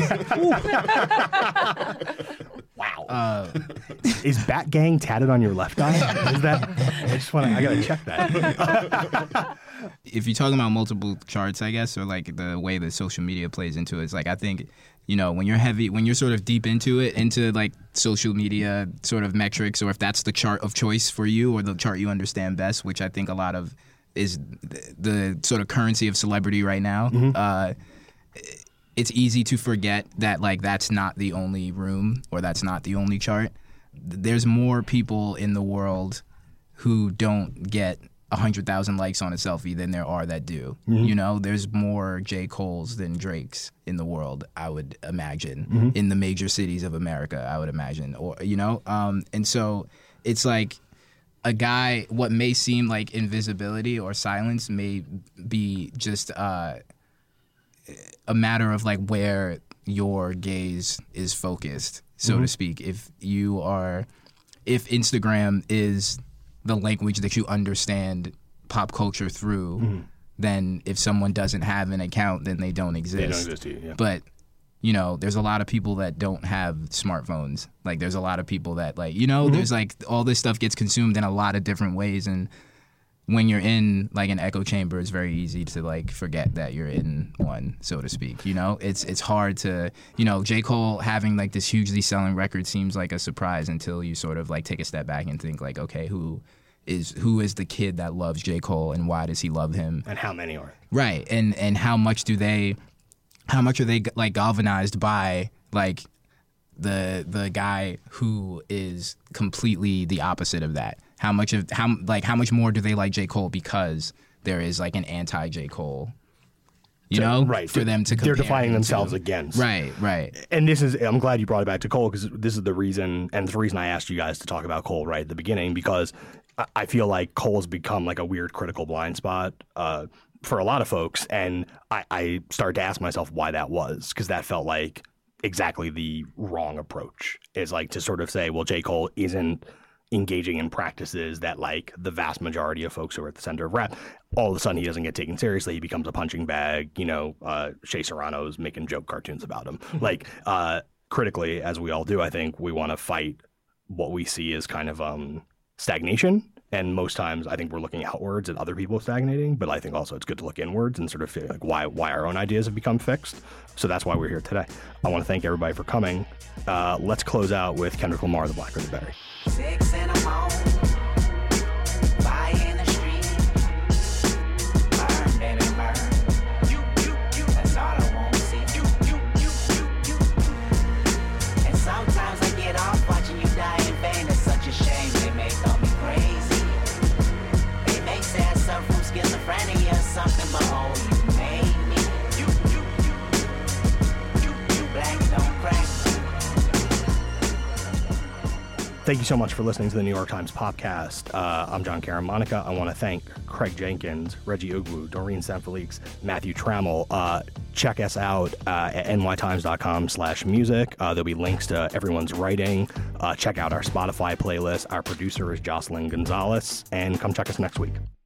Wow. Uh, is Bat Gang tatted on your left eye? Is that? I just want to. I gotta check that. If you're talking about multiple charts, I guess, or like the way that social media plays into it, it's like I think, you know, when you're heavy, when you're sort of deep into it, into like social media sort of metrics, or if that's the chart of choice for you or the chart you understand best, which I think a lot of is the, the sort of currency of celebrity right now. Mm-hmm. Uh, it's easy to forget that like that's not the only room or that's not the only chart. There's more people in the world who don't get one hundred thousand likes on a selfie than there are that do. Mm-hmm. You know, there's more J. Cole's than Drake's in the world, I would imagine, mm-hmm. in the major cities of America, I would imagine. Or, you know, um, and so it's like a guy, what may seem like invisibility or silence may be just uh, a matter of like where your gaze is focused, so mm-hmm. to speak. If you are, if Instagram is the language that you understand pop culture through, mm-hmm. then if someone doesn't have an account, then they don't exist. They don't exist to you, yeah. But, you know, there's a lot of people that don't have smartphones. Like, there's a lot of people that, like, you know, mm-hmm. there's, like, all this stuff gets consumed in a lot of different ways. And when you're in, like, an echo chamber, it's very easy to, like, forget that you're in one, so to speak. You know, it's it's hard to, you know, J. Cole having, like, this hugely selling record seems like a surprise until you sort of, like, take a step back and think, like, okay, who is who is the kid that loves J. Cole and why does he love him? And how many are? Right. And, and how much do they... How much are they like galvanized by like the the guy who is completely the opposite of that? How much of how like how much more do they like J. Cole because there is like an anti J. Cole? You so, know, right? For them to compare they're defining themselves to. against. Right, right. And this is I'm glad you brought it back to Cole because this is the reason and the reason I asked you guys to talk about Cole right at the beginning because I, I feel like Cole's become like a weird critical blind spot. Uh, for a lot of folks, and I, I started to ask myself why that was, because that felt like exactly the wrong approach. Is like to sort of say, well, J. Cole isn't engaging in practices that like the vast majority of folks who are at the center of rap, all of a sudden he doesn't get taken seriously, he becomes a punching bag, you know, uh, Shea Serrano's making joke cartoons about him. like, uh, critically, as we all do, I think we want to fight what we see as kind of um, stagnation. And most times, I think we're looking outwards at other people stagnating, but I think also it's good to look inwards and sort of feel like why why our own ideas have become fixed. So that's why we're here today. I want to thank everybody for coming. Uh, let's close out with Kendrick Lamar, The Blacker the Berry. Six in the morning, fire in the street, burn, baby, burn. You, you, you, that's all I want to see. You, you, you, you. Thank you so much for listening to the New York Times Popcast. Uh, I'm John Karamonica. I want to thank Craig Jenkins, Reggie Ugwu, Doreen Sanfelix, Matthew Trammell. Uh, check us out uh, at n y times dot com slash music. Uh, there'll be links to everyone's writing. Uh, check out our Spotify playlist. Our producer is Jocelyn Gonzalez. And come check us next week.